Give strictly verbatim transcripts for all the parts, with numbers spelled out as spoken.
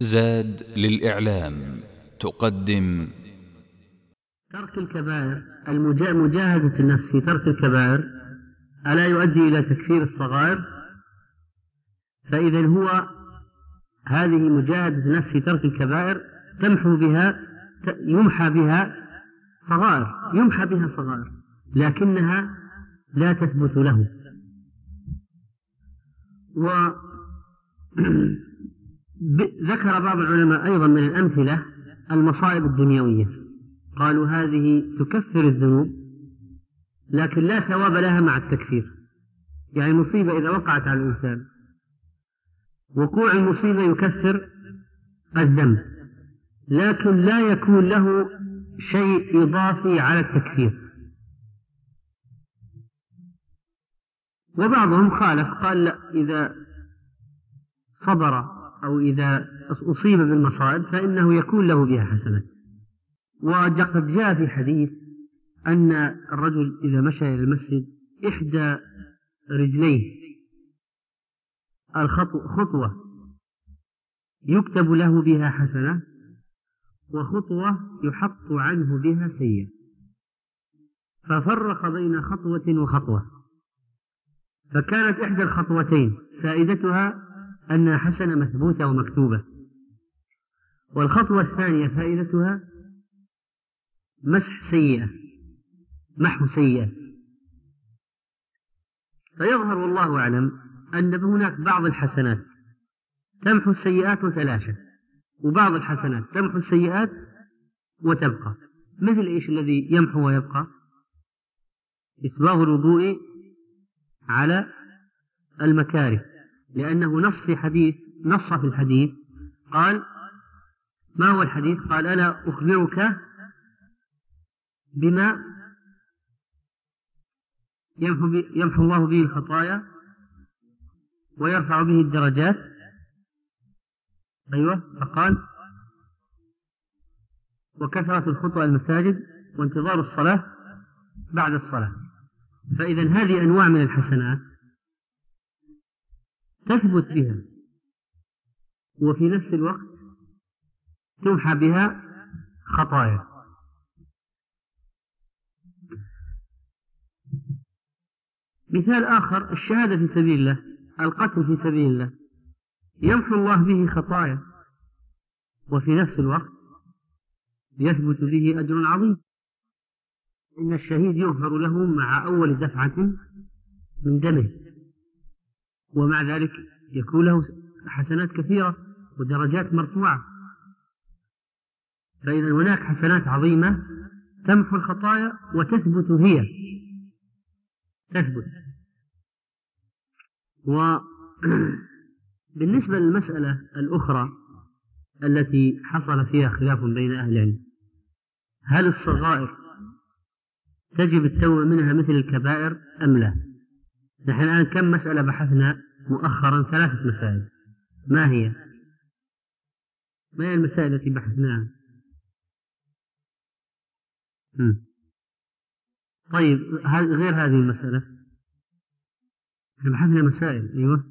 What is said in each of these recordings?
زاد للإعلام تقدم ترك الكبائر، مجاهدة النفس في ترك الكبائر ألا يؤدي إلى تكفير الصغائر؟ فإذا هو هذه مجاهدة النفس في ترك الكبائر تمحو بها يمحى بها صغائر يمحى بها صغائر لكنها لا تثبت له. وذكر بعض العلماء أيضا من الأمثلة المصائب الدنيوية، قالوا هذه تكفر الذنوب لكن لا ثواب لها مع التكفير. يعني مصيبة إذا وقعت على الإنسان وقوع المصيبة يكفر الذنب لكن لا يكون له شيء إضافي على التكفير. وبعضهم خالف، قال لا، إذا صبر أو إذا أصيب بالمصائب فإنه يكون له بها حسنات. وقد جاء في حديث أن الرجل إذا مشى إلى المسجد إحدى رجليه الخطوة يكتب له بها حسنة وخطوة يحط عنه بها سيئة، ففرق بين خطوة وخطوة، فكانت إحدى الخطوتين فائدتها أنها حسنة مثبوتة ومكتوبة، والخطوة الثانية فائدتها مسح سيئة محو سيئة. فيظهر والله أعلم أن هناك بعض الحسنات تمحو السيئات وتلاشى، وبعض الحسنات تمحو السيئات وتبقى. مثل إيش الذي يمحو ويبقى؟ إسباغ الوضوء على المكاره، لأنه نص في حديث نص في الحديث قال: ما هو الحديث؟ قال: ألا أخبرك بما يمحو, يمحو الله به الخطايا ويرفع به الدرجات؟ أيوة. فقال: وكثرة الخطوة المساجد وانتظار الصلاة بعد الصلاة. فإذا هذه أنواع من الحسنات تثبت بها وفي نفس الوقت تمحى بها خطايا. مثال آخر: الشهادة في سبيل الله، القتل في سبيل الله، يمحو الله به خطايا وفي نفس الوقت يثبت به أجر عظيم. إن الشهيد يغفر له مع أول دفعة من دمه، ومع ذلك يكون له حسنات كثيرة ودرجات مرفوعة. فإذا هناك حسنات عظيمة تمحو الخطايا وتثبت هي تثبت. وبالنسبة للمسألة الأخرى التي حصل فيها خلاف بين أهل العلم، هل الصغائر تجب التوبة منها مثل الكبائر أم لا؟ نحن الآن كم مسألة بحثنا مؤخرا؟ ثلاثة مسائل. ما هي؟ ما هي المسائل التي بحثناها؟ م. طيب غير هذه المسألة احنا بحثنا مسائل. أيوة.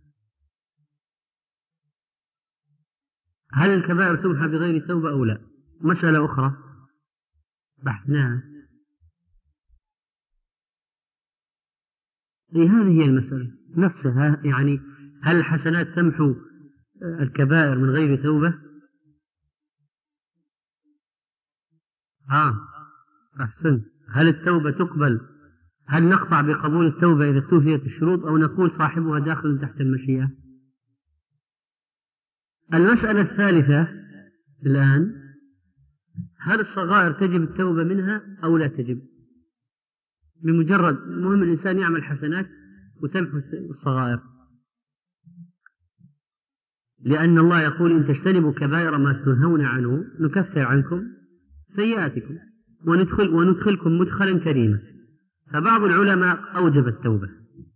هل الكبائر تمحى بغير توبة أو لا؟ مسألة أخرى بحثناها. أي هذه هي المسألة نفسها، يعني هل الحسنات تمحو الكبائر من غير توبة؟ آه أحسن. هل التوبة تقبل؟ هل نقطع بقبول التوبة إذا استوفيت الشروط أو نقول صاحبها داخل تحت المشيئة؟ المسألة الثالثة الآن: هل الصغائر تجب التوبة منها أو لا تجب؟ بمجرد مهم الإنسان يعمل حسنات وتمحو الصغائر، لأن الله يقول: إن تجتنبوا كبائر ما تنهون عنه نكفر عنكم سيئاتكم وندخل وندخلكم مدخلا كريما. فبعض العلماء أوجب التوبة،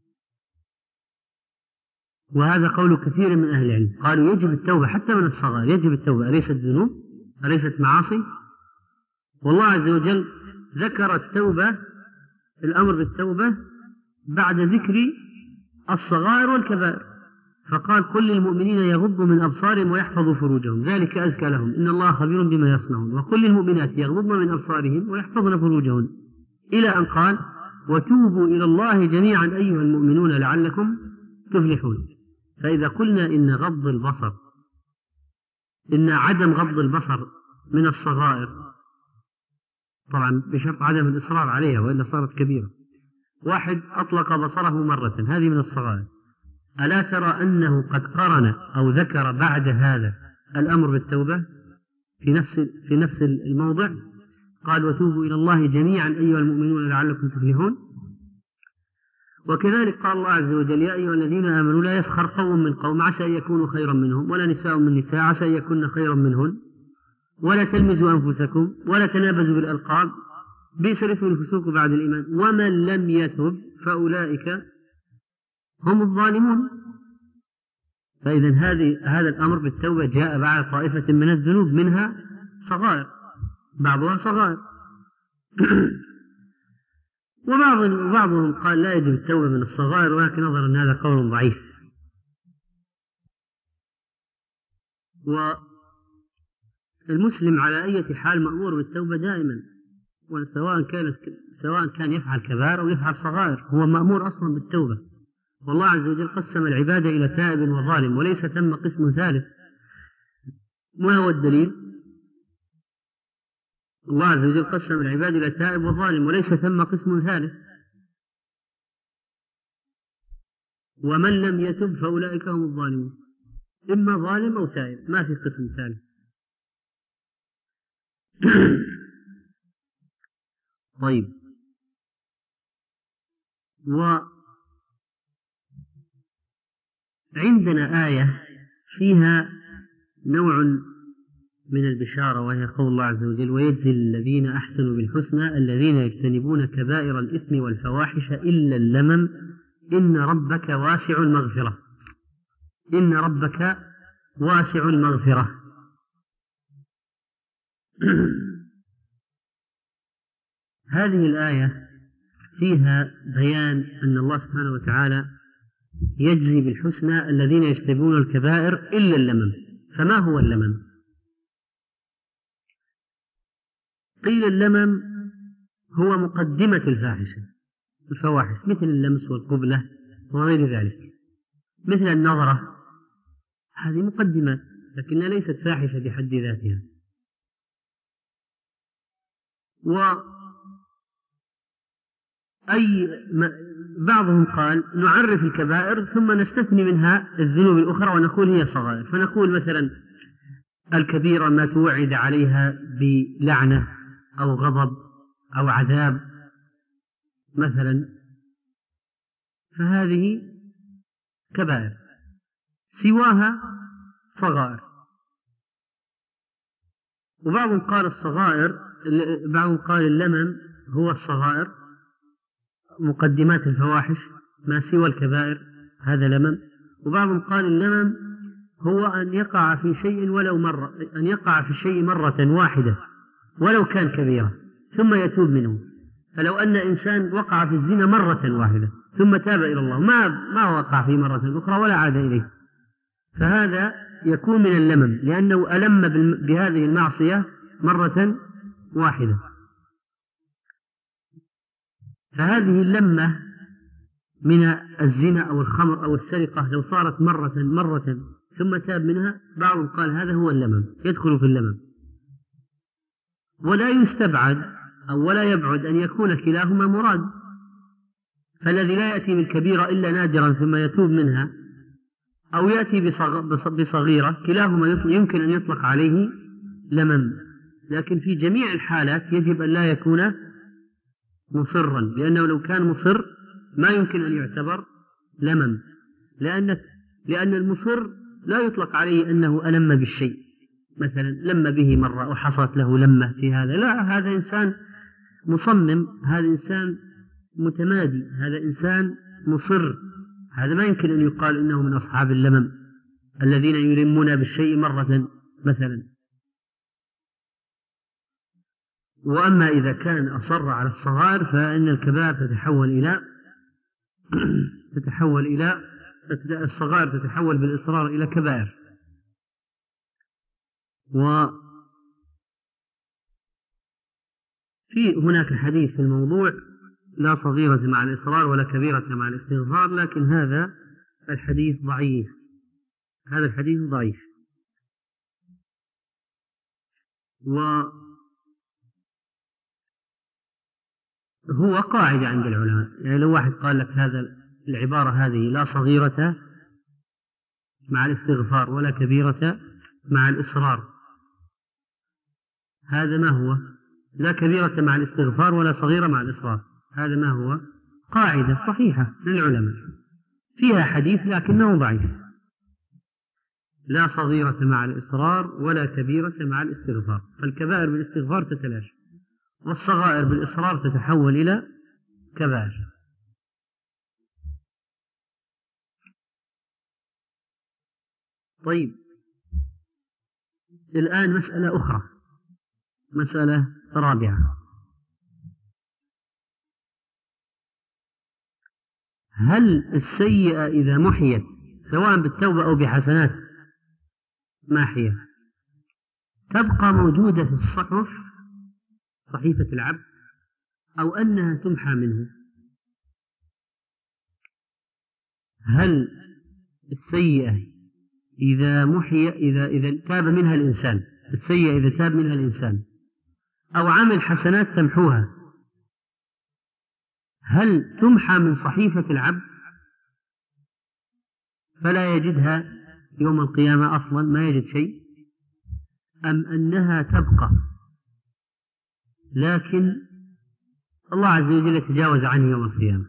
وهذا قول كثير من أهل العلم، قالوا يجب التوبة حتى من الصغائر، يجب التوبة. أليست ذنوب؟ أليست معاصي؟ والله عز وجل ذكر التوبة، الأمر بالتوبة بعد ذكر الصغائر والكبائر، فقال كل للمؤمنين يغضوا من أبصارهم ويحفظوا فروجهم ذلك أزكى لهم إن الله خبير بما يصنعون، وكل المؤمنات يغضضن من أبصارهم ويحفظن فروجهن، إلى أن قال وتوبوا إلى الله جميعا أيها المؤمنون لعلكم تفلحون. فإذا قلنا إن غض البصر إن عدم غض البصر من الصغائر، طبعا بشرط عدم الإصرار عليها وإلا صارت كبيرة. واحد أطلق بصره مرة، هذه من الصغائر، ألا ترى أنه قد قرن أو ذكر بعد هذا الأمر بالتوبة في نفس في نفس الموضع؟ قال وتوبوا إلى الله جميعا أيها المؤمنون لعلكم تفلحون. وكذلك قال الله عز وجل يا أيها الذين آمنوا لا يسخر قوم من قوم عسى أن يكونوا خيرا منهم ولا نساء من نساء عسى أن يكون خيرا منهن ولا تلمزوا أنفسكم ولا تنابزوا بالألقاب بئس الاسم الفسوق بعد الإيمان ومن لم يتب فأولئك هم الظالمون. فإذا هذه هذا الأمر بالتوبة جاء بعد طائفة من الذنوب منها صغائر، بعضها صغائر. وبعض وبعضهم قال لا يجب التوبة من الصغائر، ولكن نظر أن هذا قول ضعيف. والمسلم على أي حال مأمور بالتوبة دائما، وسواء كانت سواء كان يفعل كبائر أو يفعل صغائر هو مأمور أصلا بالتوبة. والله عز وجل قسم العباد إلى تائب وظالم وليس ثم قسم ثالث. ما هو الدليل؟ الله عز وجل قسم العباد إلى تائب وظالم وليس ثم قسم ثالث. ومن لم يتب فأولئك هم الظالمون، إما ظالم أو تائب، ما في قسم ثالث. طيب، وعندنا آية فيها نوع من البشارة، وهي قول الله عز وجل ويجزي الذين أحسنوا بالحسنى الذين يجتنبون كبائر الإثم والفواحش إلا اللمم إن ربك واسع المغفرة. إن ربك واسع المغفرة. هذه الآية فيها بيان أن الله سبحانه وتعالى يجزي بالحسنى الذين يجتنبون الكبائر إلا اللمم. فما هو اللمم؟ قيل اللمم هو مقدمة الفاحشة الفواحش مثل اللمس والقبلة وغير ذلك، مثل النظرة، هذه مقدمة لكنها ليست فاحشة بحد ذاتها. وأي بعضهم قال نعرف الكبائر ثم نستثني منها الذنوب الأخرى ونقول هي صغائر، فنقول مثلا الكبيرة ما توعد عليها بلعنة أو غضب أو عذاب مثلا، فهذه كبائر، سواها صغائر. وبعضهم قال الصغائر، بعضهم قال اللمم هو الصغائر مقدمات الفواحش ما سوى الكبائر هذا لمم. وبعضهم قال اللمم هو أن يقع في شيء ولو مرة، أن يقع في الشيء مرة واحدة ولو كان كبيرة ثم يتوب منه. فلو أن إنسان وقع في الزنا مرة واحدة ثم تاب إلى الله ما ما وقع في مرة أخرى ولا عاد إليه، فهذا يكون من اللمم لأنه ألم بهذه المعصية مرة واحدة. فهذه اللمة من الزنا أو الخمر أو السرقة لو صارت مرة مرة ثم تاب منها، بعضهم قال هذا هو اللمم، يدخل في اللمم. ولا يستبعد أو ولا يبعد أن يكون كلاهما مراد، فالذي لا يأتي بالكبيرة إلا نادرا ثم يتوب منها أو يأتي بصغيرة كلاهما يمكن أن يطلق عليه لمم. لكن في جميع الحالات يجب أن لا يكون مصرا، لأنه لو كان مصر ما يمكن أن يعتبر لمم، لأن لأن المصر لا يطلق عليه أنه ألم بالشيء، مثلا لم به مرة أو حصلت له لمة في هذا، لا، هذا إنسان مصمم، هذا إنسان متمادي، هذا إنسان مصر، هذا ما يمكن أن يقال إنه من أصحاب اللمم الذين يلمون بالشيء مرة مثلا. وأما إذا كان أصر على الصغائر فإن الكبائر تتحول إلى تتحول إلى الصغائر تتحول بالإصرار إلى كبائر. وفي هناك حديث في الموضوع لا صغيرة مع الإصرار ولا كبيرة مع الاستغفار، لكن هذا الحديث ضعيف، هذا الحديث ضعيف. وهو قاعدة عند العلماء، يعني لو واحد قال لك هذا العبارة هذه لا صغيرة مع الاستغفار ولا كبيرة مع الإصرار، هذا ما هو؟ لا كبيرة مع الاستغفار ولا صغيرة مع الإصرار، هذا ما هو؟ قاعدة صحيحة للعلماء فيها حديث لكنه ضعيف. لا صغيرة مع الإصرار ولا كبيرة مع الاستغفار، فالكبائر بالاستغفار تتلاشى والصغائر بالإصرار تتحول إلى كبائر. طيب، الآن مسألة أخرى، مسألة رابعة: هل السيئة إذا محيت سواء بالتوبة أو بحسنات ماحية تبقى موجودة في الصحف صحيفة العبد أو أنها تمحى منه؟ هل السيئة إذا محي إذا إذا تاب منها الإنسان، السيئة إذا تاب منها الإنسان أو عمل حسنات تمحوها، هل تمحى من صحيفة العبد فلا يجدها يوم القيامة أصلا، ما يجد شيء، أم أنها تبقى لكن الله عز وجل يتجاوز عنه يوم القيامة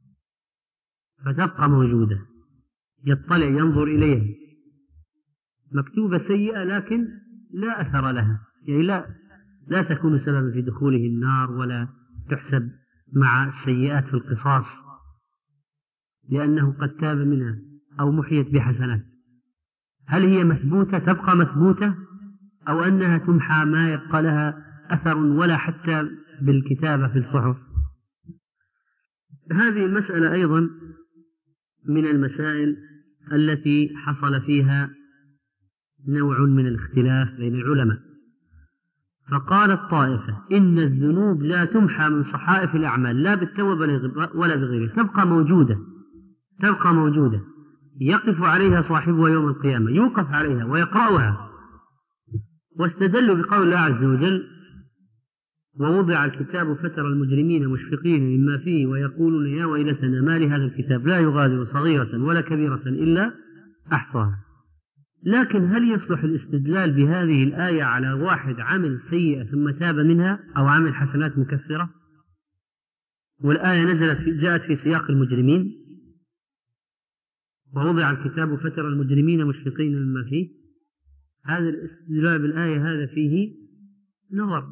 فتبقى موجودة، يطلع ينظر إليها مكتوبة سيئة لكن لا أثر لها، يعني لا لا تكون سببا في دخوله النار ولا تحسب مع السيئات في القصاص لأنه قد تاب منها أو محيت بحسنات. هل هي مثبوتة تبقى مثبوتة أو أنها تمحى ما يبقى لها أثر ولا حتى بالكتابة في الصحف؟ هذه المسألة أيضا من المسائل التي حصل فيها نوع من الاختلاف بين العلماء. فقالت طائفة إن الذنوب لا تمحى من صحائف الأعمال لا بالتوبة ولا بغيره، تبقى موجودة تبقى موجودة يقف عليها صاحبها يوم القيامة، يوقف عليها ويقرأها. واستدلوا بقول الله عز وجل: ووضع الكتاب فترى المجرمين مشفقين مما فيه ويقولون يا ويلتنا ما لهذا الكتاب لا يغادر صغيرة ولا كبيرة إلا أحصاها. لكن هل يصلح الاستدلال بهذه الآية على واحد عمل سيئة ثم تاب منها أو عمل حسنات مكفرة؟ والآية نزلت في جاءت في سياق المجرمين، ووضع الكتاب فترى المجرمين مشفقين مما فيه. هذا الاستدلال بالآية هذا فيه نظر.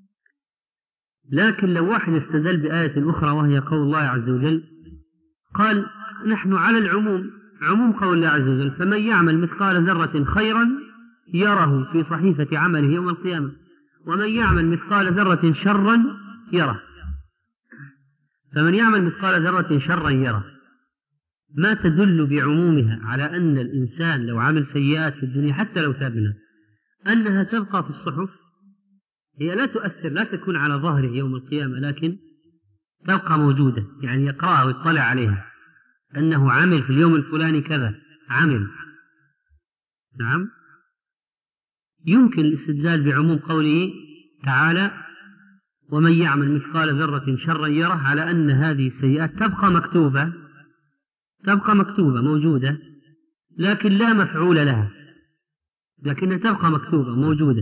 لكن لو واحد استدل بآية أخرى وهي قول الله عز وجل قال نحن على العموم، عموم قول الله عز وجل: فمن يعمل مثقال ذرة خيرا يره في صحيفة عمله يوم القيامة ومن يعمل مثقال ذرة شرا يره. فمن يعمل مثقال ذرة شرا يره ما تدل بعمومها على أن الإنسان لو عمل سيئات في الدنيا حتى لو تاب منها أنها تبقى في الصحف، هي لا تؤثر، لا تكون على ظهره يوم القيامة، لكن تبقى موجودة، يعني يقرأها ويطلع عليها أنه عمل في اليوم الفلاني كذا عمل. نعم، يمكن الاستدلال بعموم قوله تعالى: ومن يعمل مثقال ذرة شرا يره، على أن هذه السيئات تبقى مكتوبة تبقى مكتوبة موجودة لكن لا مفعول لها، لكنها تبقى مكتوبة موجودة.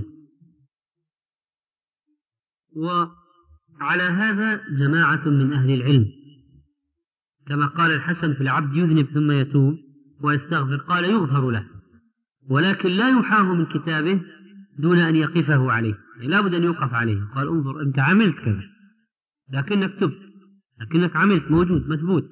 وعلى هذا جماعة من أهل العلم، كما قال الحسن في العبد يذنب ثم يتوب ويستغفر، قال يغفر له ولكن لا يحاه من كتابه دون أن يقفه عليه، يعني لا بد أن يوقف عليه. قال انظر أنت عملت كذا لكنك تبت، لكنك عملت موجود مثبوت،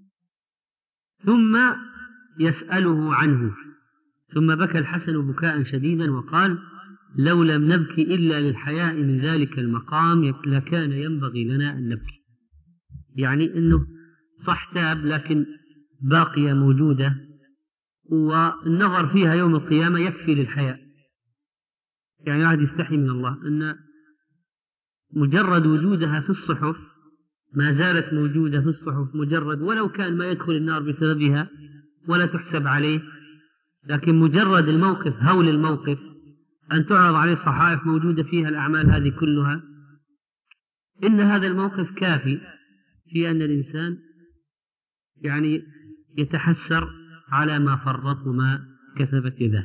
ثم يسأله عنه. ثم بكى الحسن بكاء شديدا وقال: لو لم نبكي إلا للحياء من ذلك المقام لكان ينبغي لنا أن نبكي. يعني أنه صح تاب لكن باقية موجودة والنظر فيها يوم القيامة يكفي للحياء. يعني واحد يستحي من الله أن مجرد وجودها في الصحف، ما زالت موجودة في الصحف، مجرد ولو كان ما يدخل النار بسببها ولا تحسب عليه، لكن مجرد الموقف، هول الموقف، أن تعرض عليه صحائف موجودة فيها الأعمال هذه كلها، إن هذا الموقف كافي في أن الإنسان يعني يتحسر على ما فرط وما كسبت يده.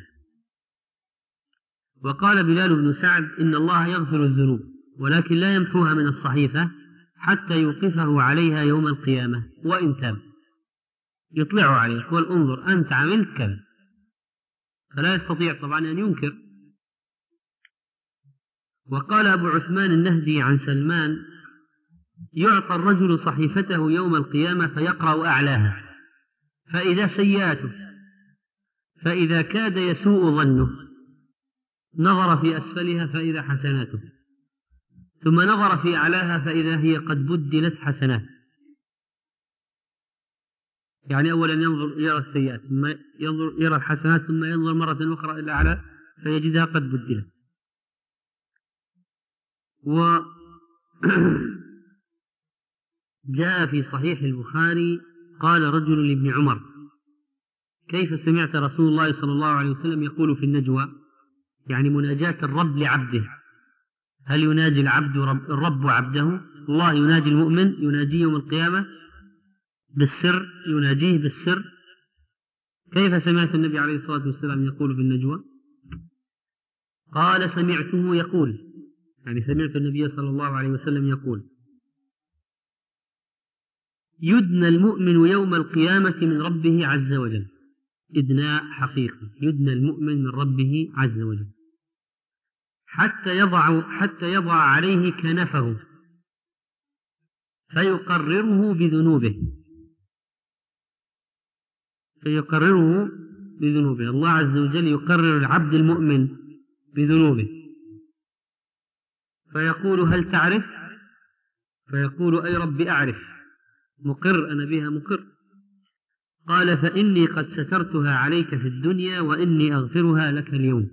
وقال بلال بن سعد: إن الله يغفر الذنوب ولكن لا يمحوها من الصحيفة حتى يوقفه عليها يوم القيامة وإن تاب، يطلع عليه يقول: انظر أنت عملت كذا، فلا يستطيع طبعا أن ينكر. وقال أبو عثمان النهدي عن سلمان: يعطى الرجل صحيفته يوم القيامة فيقرأ أعلاها فإذا سيئاته، فإذا كاد يسوء ظنه نظر في أسفلها فإذا حسناته، ثم نظر في أعلاها فإذا هي قد بدلت حسنات. يعني أولا ينظر يرى السيئات، ثم ينظر يرى الحسنات، ثم ينظر مرة أخرى إلى أعلى فيجدها قد بدلت. وجاء في صحيح البخاري قال رجل لابن عمر: كيف سمعت رسول الله صلى الله عليه وسلم يقول في النجوى، يعني مناجاة الرب لعبده، هل يناجي العبد رب الرب عبده؟ الله يناجي المؤمن، يناجيه يوم القيامة بالسر، يناجيه بالسر. كيف سمعت النبي عليه الصلاة والسلام يقول في النجوى؟ قال: سمعته يقول، يعني سمعت النبي صلى الله عليه وسلم يقول: يدنى المؤمن يوم القيامة من ربه عز وجل، إدناء حقيقي، يدنى المؤمن من ربه عز وجل حتى يضع حتى يضع عليه كنفه فيقرره بذنوبه فيقرره بذنوبه الله عز وجل يقرر العبد المؤمن بذنوبه، فيقول: هل تعرف؟ فيقول: أي رب أعرف، مقر أنا بها مقر. قال: فإني قد سترتها عليك في الدنيا وإني أغفرها لك اليوم.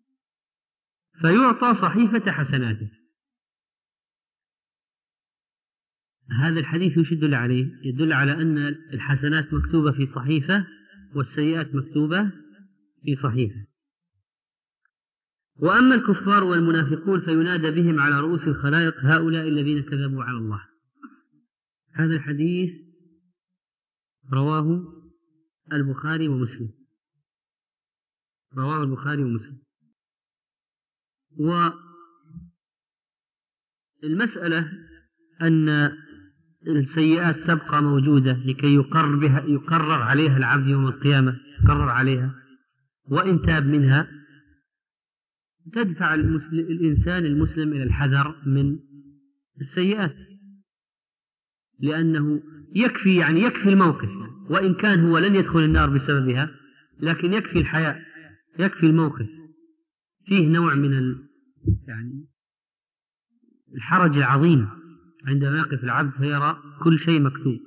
فيعطى صحيفة حسناته. هذا الحديث وش يدل عليه؟ يدل على أن الحسنات مكتوبة في صحيفة والسيئات مكتوبة في صحيفة. وأما الكفار والمنافقون فينادى بهم على رؤوس الخلائق: هؤلاء الذين كذبوا على الله. هذا الحديث رواه البخاري ومسلم رواه البخاري ومسلم. والمسألة أن السيئات تبقى موجودة لكي يقرر بها يقرر عليها العبد يوم القيامة، يقرر عليها، وإن تاب منها تدفع الإنسان المسلم إلى الحذر من السيئات، لأنه يكفي يعني يكفي الموقف، وإن كان هو لن يدخل النار بسببها، لكن يكفي الحياء، يكفي الموقف، فيه نوع من ال يعني الحرج العظيم عندما يقف العبد فيرى كل شيء مكتوب.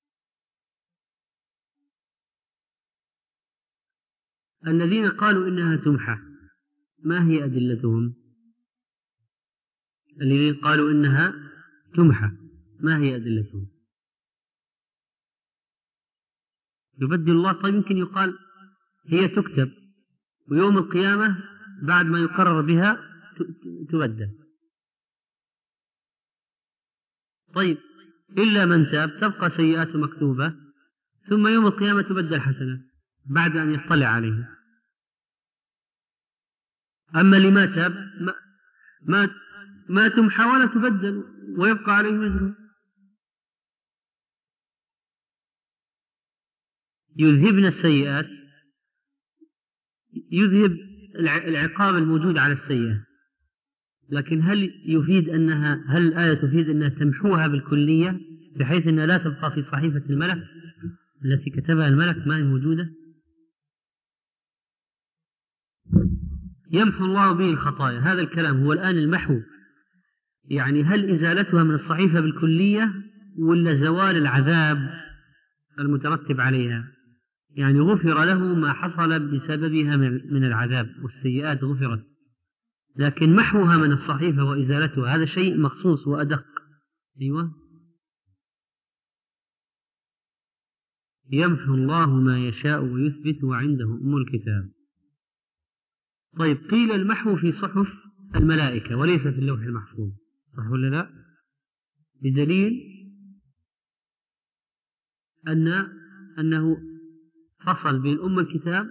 الذين قالوا إنها تمحى ما هي أدلتهم؟ الذين قالوا إنها تمحى ما هي أدلتهم؟ يبدل الله. طيب يمكن يقال هي تكتب ويوم القيامة بعد ما يقرر بها تبدل. طيب إلا من تاب تبقى سيئاته مكتوبة، ثم يوم القيامة تبدل حسنات بعد أن يطلع عليها. أما لما تاب ما, ما, ما تمحى ولا تبدل ويبقى عليه وزره. يذهبن السيئات، يذهب العقاب الموجود على السيئة، لكن هل يفيد أنها هل الآية تفيد أنها تمحوها بالكلية بحيث أنها لا تبقى في صحيفة الملك التي كتبها الملك ما هي موجودة؟ يمحو الله به الخطايا، هذا الكلام هو الآن المحو، يعني هل إزالتها من الصحيفة بالكلية ولا زوال العذاب المترتب عليها، يعني غفر له ما حصل بسببها من العذاب، والسيئات غفرت، لكن محوها من الصحيفة وإزالتها هذا شيء مخصوص وأدق. أيوة. يمحو الله ما يشاء ويثبت وعنده أم الكتاب. طيب، قيل المحو في صحف الملائكة وليس في اللوح المحفوظ، صح ولا لا؟ بدليل أن أنه فصل بين أم الكتاب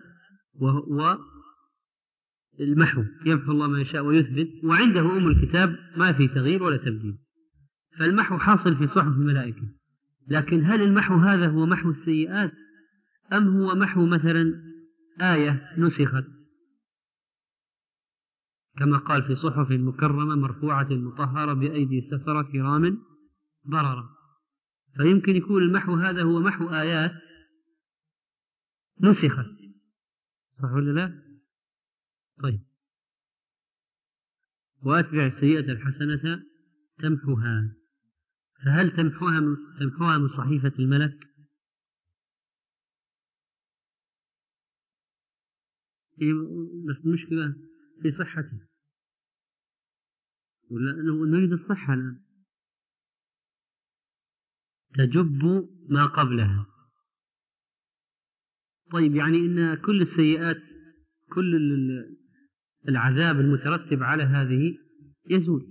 والمحو، يمحو الله ما يشاء ويثبت وعنده أم الكتاب ما في تغيير ولا تبديل، فالمحو حاصل في صحف الملائكة. لكن هل المحو هذا هو محو السيئات أم هو محو مثلا آية نسخت كما قال في صحف مكرمة مرفوعة مطهرة بأيدي سفرة كرام بررة؟ فيمكن يكون المحو هذا هو محو آيات نسخت، صح ولا لا؟ طيب، وأتبع السيئة الحسنة تمحوها، فهل تمحوها من, تمحوها من صحيفة الملك؟ بس المشكلة في صحته، ولا نريد الصحة الآن، تجب ما قبلها. طيب، يعني إن كل السيئات، كل العذاب المترتب على هذه يزول.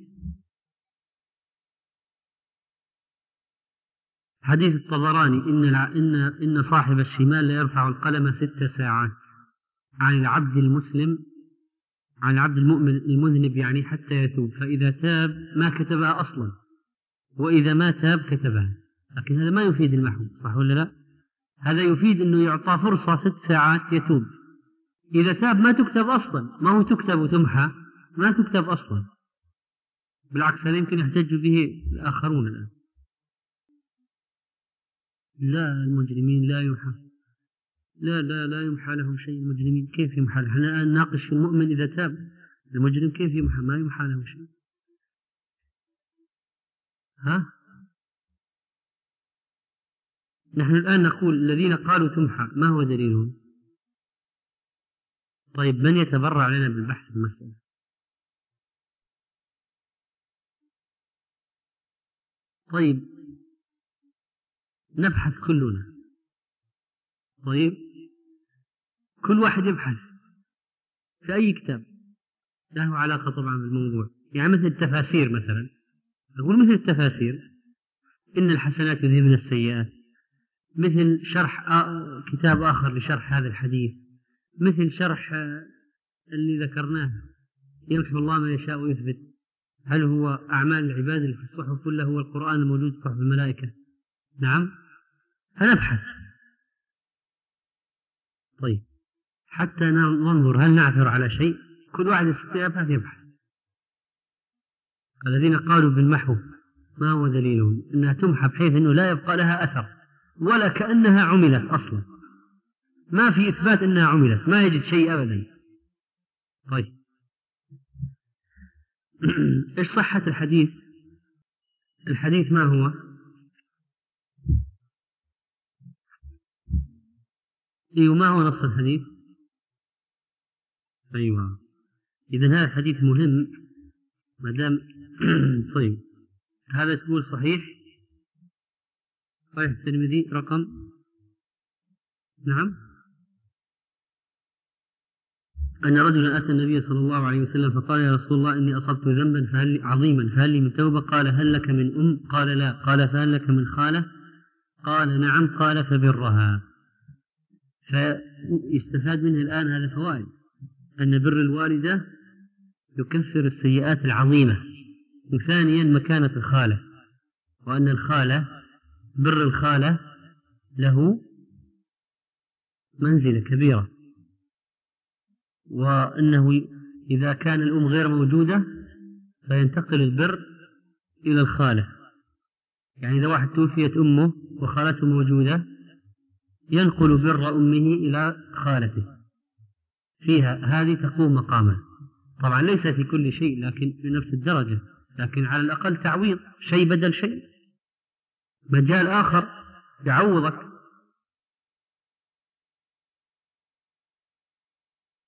حديث الطبراني إن إن إن صاحب الشمال لا يرفع القلم ست ساعات عن العبد المسلم، عن العبد المؤمن المذنب يعني حتى يتوب، فإذا تاب ما كتبها أصلا، وإذا ما تاب كتبها. لكن هذا ما يفيد المحو، صح ولا لا؟ هذا يفيد أنه يعطى فرصة ست ساعات يتوب. إذا تاب ما تكتب أصلا، ما هو تكتب وتمحى، ما تكتب أصلا، بالعكس هذا يمكن يحتج به الآخرون الآن. لا، المجرمين لا يمحى، لا لا لا يمحى لهم شيء. المجرمين كيف يمحى؟ نحن الآن ناقش في المؤمن إذا تاب، المجرم كيف يمحى؟ ما يمحى له شيء. ها؟ نحن الآن نقول الذين قالوا تمحى ما هو دليلهم؟ طيب، من يتبرع لنا بالبحث في المسألة؟ طيب، نبحث كلنا. طيب، كل واحد يبحث في أي كتاب له علاقة طبعا بالموضوع، يعني مثل التفاسير مثلا، أقول مثل التفاسير إن الحسنات يذهبن السيئات، مثل شرح آه كتاب آخر لشرح هذا الحديث، مثل شرح آه اللي ذكرناه يمحو الله ما يشاء ويثبت. هل هو أعمال العباد اللي في الصحف ولا هو القرآن الموجود في صحف الملائكة؟ نعم، فنبحث. طيب، حتى ننظر هل نعثر على شيء، كل واحد يبحث يبحث. الذين قالوا بالمحو ما هو دليلهم؟ أنها تمحى بحيث أنه لا يبقى لها أثر ولا كأنها عملت أصلا، ما في إثبات أنها عملت، ما يجد شيء أبدا. طيب، إيش صحة الحديث؟ الحديث ما هو؟ إيه، ما هو نص الحديث؟ أيوة، إذن هذا الحديث مهم ما دام طيب، هذا تقول صحيح، صحيح الترمذي رقم، نعم، أن رجلا أتى النبي صلى الله عليه وسلم فقال يا رسول الله إني أصبت ذنبا فهل عظيما فهل لي من توبة؟ قال هل لك من أم؟ قال لا. قال فهل لك من خالة؟ قال نعم. قال فبرها. فيستفاد منه الآن هذا فوائد، أن بر الوالدة يكفر السيئات العظيمة، وثانيا مكانة الخالة، وأن الخالة بر الخالة له منزلة كبيرة، وأنه إذا كان الأم غير موجودة فينتقل البر إلى الخالة، يعني إذا واحد توفيت أمه وخالته موجودة ينقل بر أمه إلى خالته، فيها هذه تقوم مقامه. طبعا ليس في كل شيء لكن في نفس الدرجة، لكن على الأقل تعويض، شيء بدل شيء، مجال آخر يعوضك.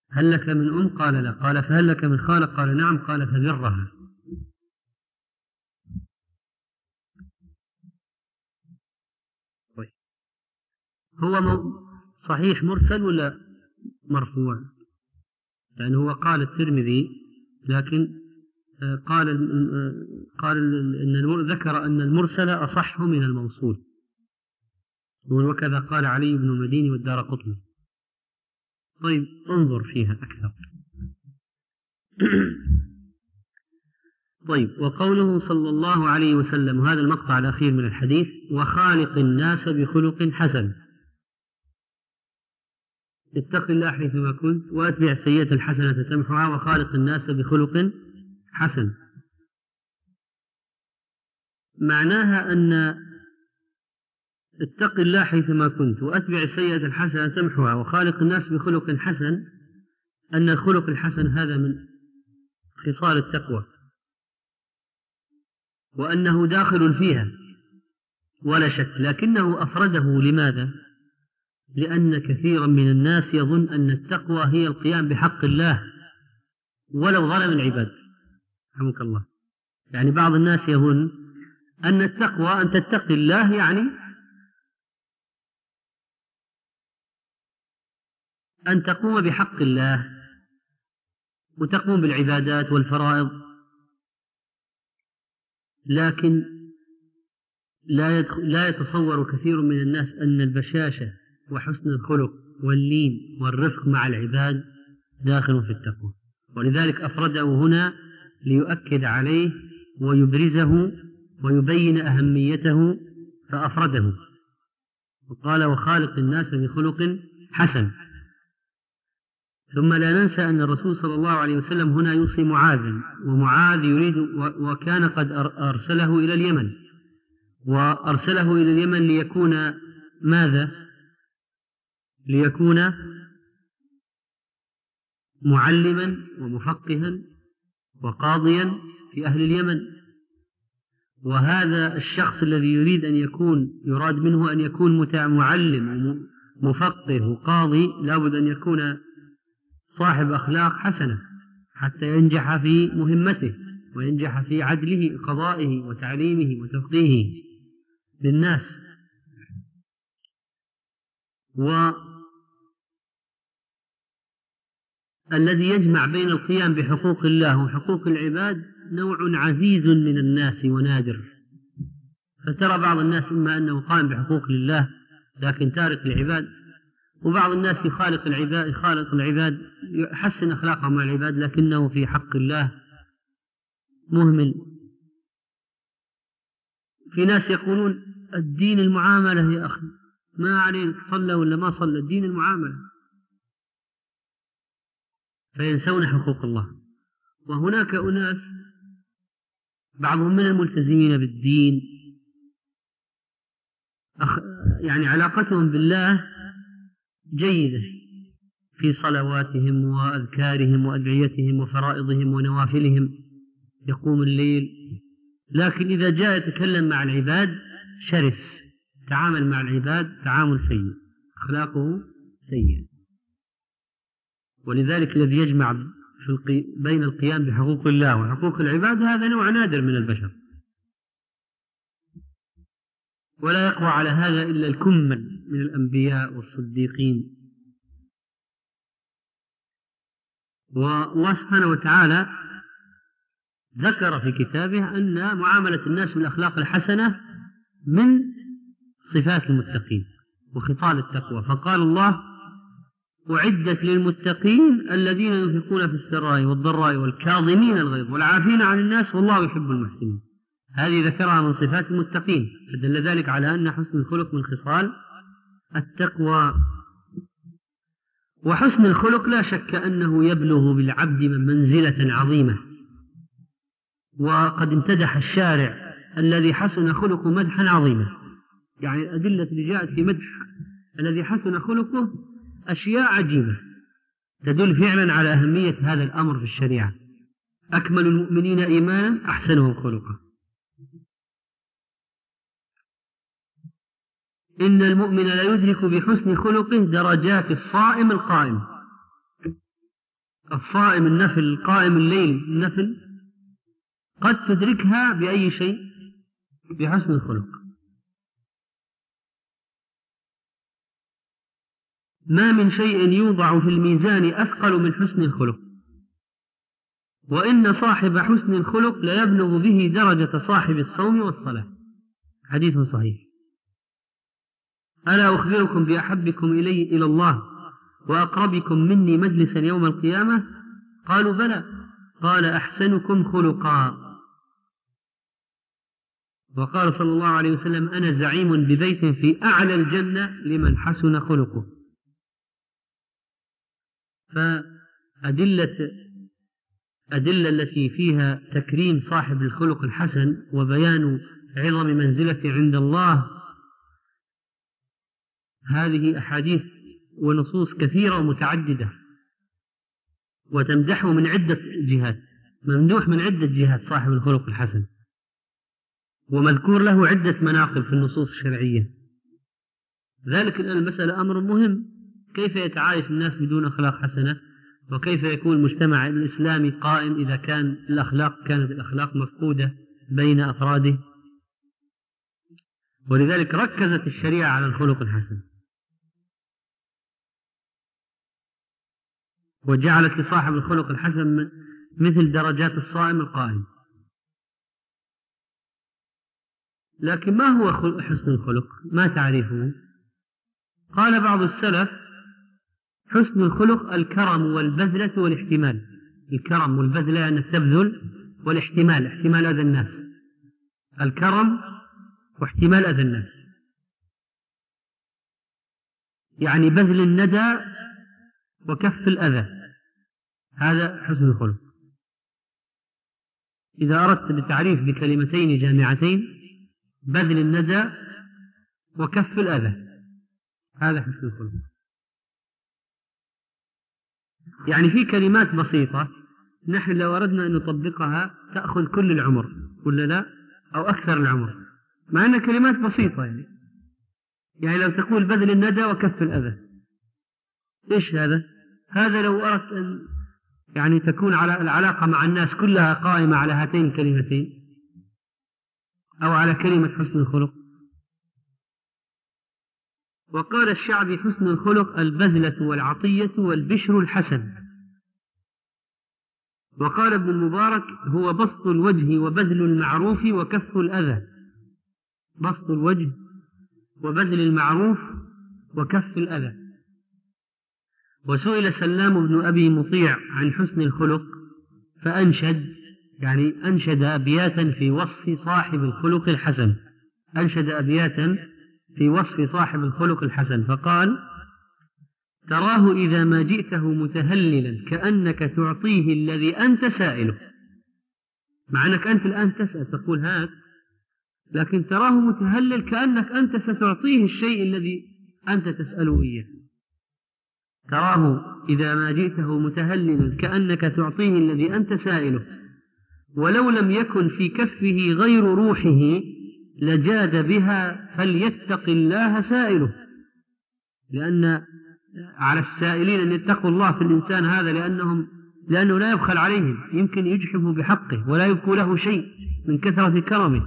هل لك من أم؟ قال لا. قال فهل لك من خالة؟ قال نعم. قال فبرها. هو صحيح مرسل ولا مرفوع؟ يعني هو قال الترمذي، لكن قال قال إن ذكر أن المرسل أصح من الموصول، وكذا قال علي بن المديني والدارقطني. طيب انظر فيها أكثر. طيب، وقوله صلى الله عليه وسلم، هذا المقطع الأخير من الحديث: وخالق الناس بخلق حسن. اتق الله حيثما كنت وأتبع السيئة الحسنة تمحها وخالق الناس بخلق حسن. معناها أن اتق الله حيثما كنت وأتبع السيئة الحسنة تمحها وخالق الناس بخلق حسن، أن الخلق الحسن هذا من خصال التقوى، وأنه داخل فيها ولا شك، لكنه أفرده. لماذا؟ لأن كثيرا من الناس يظن أن التقوى هي القيام بحق الله ولو ظلم العباد. رحمك الله. يعني بعض الناس يظن أن التقوى أن تتقي الله، يعني أن تقوم بحق الله وتقوم بالعبادات والفرائض، لكن لا يتصور كثير من الناس أن البشاشة وحسن الخلق واللين والرفق مع العباد داخل في التقوى. ولذلك أفرده هنا ليؤكد عليه ويبرزه ويبين أهميته، فأفرده وقال: وخالق الناس بخلق حسن. ثم لا ننسى أن الرسول صلى الله عليه وسلم هنا يوصي معاذ، ومعاذ يريد وكان قد أرسله إلى اليمن، وأرسله إلى اليمن ليكون ماذا؟ ليكون معلما ومفقها وقاضيا في أهل اليمن. وهذا الشخص الذي يريد أن يكون يراد منه أن يكون معلم ومفقه وقاضي لابد أن يكون صاحب أخلاق حسنة حتى ينجح في مهمته وينجح في عدله قضائه وتعليمه وتفقيهه للناس. والذي يجمع بين القيام بحقوق الله وحقوق العباد نوع عزيز من الناس ونادر. فترى بعض الناس إما أنه قائم بحقوق الله لكن تارك العباد، وبعض الناس يخالق العباد يخالق العباد يحسن أخلاقه مع العباد لكنه في حق الله مهمل. في ناس يقولون الدين المعاملة يا أخي، ما عليك صلى ولا ما صلى، الدين المعاملة، فينسون حقوق الله. وهناك أناس بعضهم من الملتزمين بالدين أخ... يعني علاقتهم بالله جيدة في صلواتهم وأذكارهم وأدعيتهم وفرائضهم ونوافلهم، يقوم الليل، لكن إذا جاء يتكلم مع العباد شرس، تعامل مع العباد تعامل سيء، أخلاقه سيئة. ولذلك الذي يجمع في القي... بين القيام بحقوق الله وحقوق العباد هذا نوع نادر من البشر، ولا يقوى على هذا إلا الكمل من الأنبياء والصديقين. والله سبحانه وتعالى ذكر في كتابه أن معاملة الناس بالأخلاق الحسنة من صفات المتقين وخصال التقوى، فقال الله: أعدت للمتقين الذين ينفقون في السراء والضراء والكاظمين الغيظ والعافين عن الناس والله يحب المحسنين. هذه ذكرها من صفات المتقين، فدل ذلك على أن حسن الخلق من خصال التقوى. وحسن الخلق لا شك أنه يبلغ بالعبد من منزلة عظيمة، وقد امتدح الشارع الذي حسن خلقه مدحا عظيما. يعني الأدلة اللي جاءت في مدح الذي حسن خلقه أشياء عجيبة تدل فعلا على أهمية هذا الأمر في الشريعة. أكمل المؤمنين إيمانا أحسنهم خلقا. إن المؤمن لا يدرك بحسن خلقه درجات الصائم القائم. الصائم النفل، القائم الليل النفل، قد تدركها بأي شيء؟ بحسن الخلق. ما من شيء يوضع في الميزان أثقل من حسن الخلق، وإن صاحب حسن الخلق ليبلغ به درجة صاحب الصوم والصلاة. حديث صحيح. ألا أخبركم بأحبكم إلي إلى الله وأقربكم مني مجلسا يوم القيامة؟ قالوا بلى. قال أحسنكم خلقا. وقال صلى الله عليه وسلم أنا زعيم ببيت في أعلى الجنة لمن حسن خلقه. فأدلة أدلة التي فيها تكريم صاحب الخلق الحسن وبيان عظم منزلته عند الله، هذه أحاديث ونصوص كثيرة ومتعددة، وتمدحه من عدة جهات، ممدوح من عدة جهات صاحب الخلق الحسن، ومذكور له عدة مناقب في النصوص الشرعية. ذلك الآن المسألة أمر مهم، كيف يتعايش الناس بدون أخلاق حسنة، وكيف يكون المجتمع الإسلامي قائم إذا كان الأخلاق كانت الأخلاق مفقودة بين أفراده. ولذلك ركزت الشريعة على الخلق الحسن، وجعلت لصاحب الخلق الحسن مثل درجات الصائم القائم. لكن ما هو حسن الخلق؟ ما تعريفه؟ قال بعض السلف حسن الخلق الكرم والبذلة والاحتمال. الكرم والبذلة يعني تبذل، والاحتمال احتمال أذى الناس. الكرم واحتمال أذى الناس، يعني بذل الندى وكف الأذى، هذا حسن الخلق. إذا أردت بالتعريف بكلمتين جامعتين، بذل الندى وكف الأذى، هذا حسن الخلق. يعني في كلمات بسيطة نحن لو أردنا أن نطبقها تأخذ كل العمر ولا لا، أو أكثر العمر، مع أنها كلمات بسيطة. يعني يعني لو تقول بذل الندى وكف الأذى، إيش هذا؟ هذا لو أردت أن يعني تكون على العلاقة مع الناس كلها قائمة على هاتين الكلمتين، أو على كلمة حسن الخلق. وقال الشعبي حسن الخلق البذلة والعطية والبشر الحسن. وقال ابن المبارك هو بسط الوجه وبذل المعروف وكف الأذى. بسط الوجه وبذل المعروف وكف الأذى. وسئل سلام بن أبي مطيع عن حسن الخلق فأنشد، يعني أنشد أبياتا في وصف صاحب الخلق الحسن، أنشد أبياتا في وصف صاحب الخلق الحسن، فقال: تراه إذا ما جئته متهللا كأنك تعطيه الذي أنت سائله. مع أنك أنت الآن تسأل تقول هات، لكن تراه متهلل كأنك أنت ستعطيه الشيء الذي أنت تسأله إياه. تراه إذا ما جئته متهللا كأنك تعطيه الذي أنت سائله، ولو لم يكن في كفه غير روحه لجاد بها فليتق الله سائله. لأن على السائلين أن يتقوا الله في الإنسان هذا، لأنهم لأنه لا يبخل عليهم، يمكن يجحفوا بحقه ولا يبقوا له شيء من كثرة كرمه.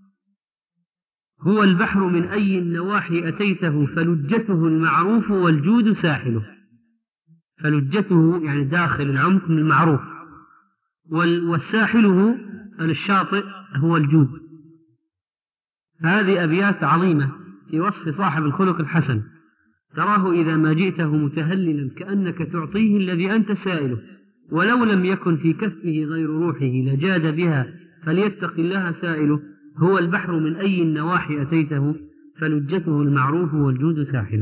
هو البحر من أي النواحي أتيته فلجته المعروف والجود ساحله. فلجته يعني داخل العمق من المعروف، والساحله الشاطئ هو الجود. هذه أبيات عظيمة في وصف صاحب الخلق الحسن. تراه إذا ما جئته متهللا كأنك تعطيه الذي أنت سائله، ولو لم يكن في كفه غير روحه لجاد بها فليتق الله سائله. هو البحر من أي النواحي أتيته فلجته المعروف والجود ساحله.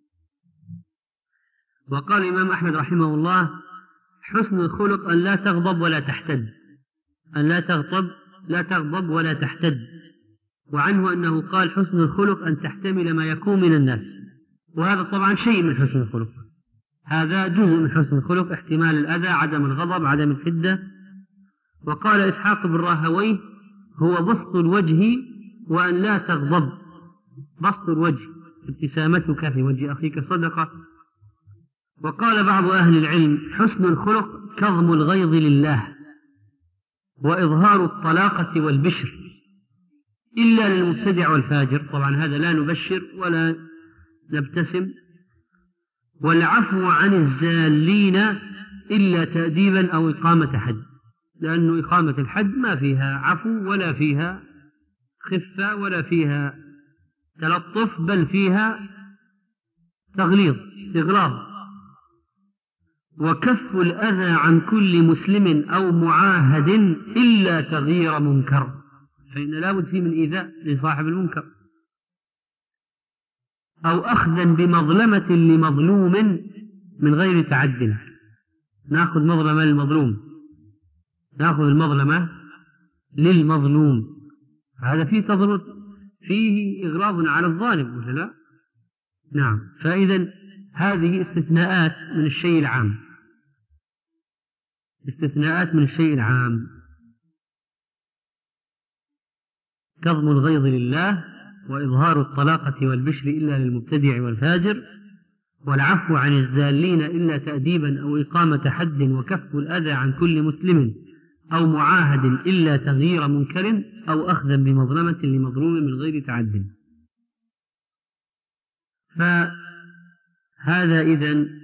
وقال الإمام أحمد رحمه الله: حسن الخلق أن لا تغضب ولا تحتد. أن لا تغضب لا تغضب ولا تحتد. وعنه أنه قال: حسن الخلق أن تحتمل ما يكون من الناس. وهذا طبعا شيء من حسن الخلق، هذا جزء من حسن الخلق، احتمال الأذى، عدم الغضب، عدم الحدة. وقال إسحاق بن راهويه: هو بسط الوجه وأن لا تغضب. بسط الوجه ابتسامتك في وجه أخيك صدقة، وقال بعض أهل العلم: حسن الخلق كظم الغيظ لله وإظهار الطلاقة والبشر إلا للمبتدع والفاجر. طبعا هذا لا نبشر ولا نبتسم. والعفو عن الزالين إلا تأديبا أو إقامة حد، لأن إقامة الحد ما فيها عفو ولا فيها خفة ولا فيها تلطف، بل فيها تغليظ استغلاظ. وكف الأذى عن كل مسلم أو معاهد إلا تغيير منكر، فإن لا بد فيه من إيذاء لصاحب المنكر. أو أخذا بمظلمة لمظلوم من غير تعد، نأخذ مظلمة للمظلوم، نأخذ المظلمة للمظلوم، هذا فيه تضرب، فيه إغراض على الظالم ولا لا؟ نعم. فإذا هذه استثناءات من الشيء العام، استثناءات من الشيء العام. كظم الغيظ لله، وإظهار الطلاقة والبشر إلا للمبتدع والفاجر، والعفو عن الزالين إلا تأديبا أو إقامة حد، وكف الأذى عن كل مسلم أو معاهد إلا تغيير منكر، أو أخذا بمظلمة لمظلوم من غير تعد. فهذا إذن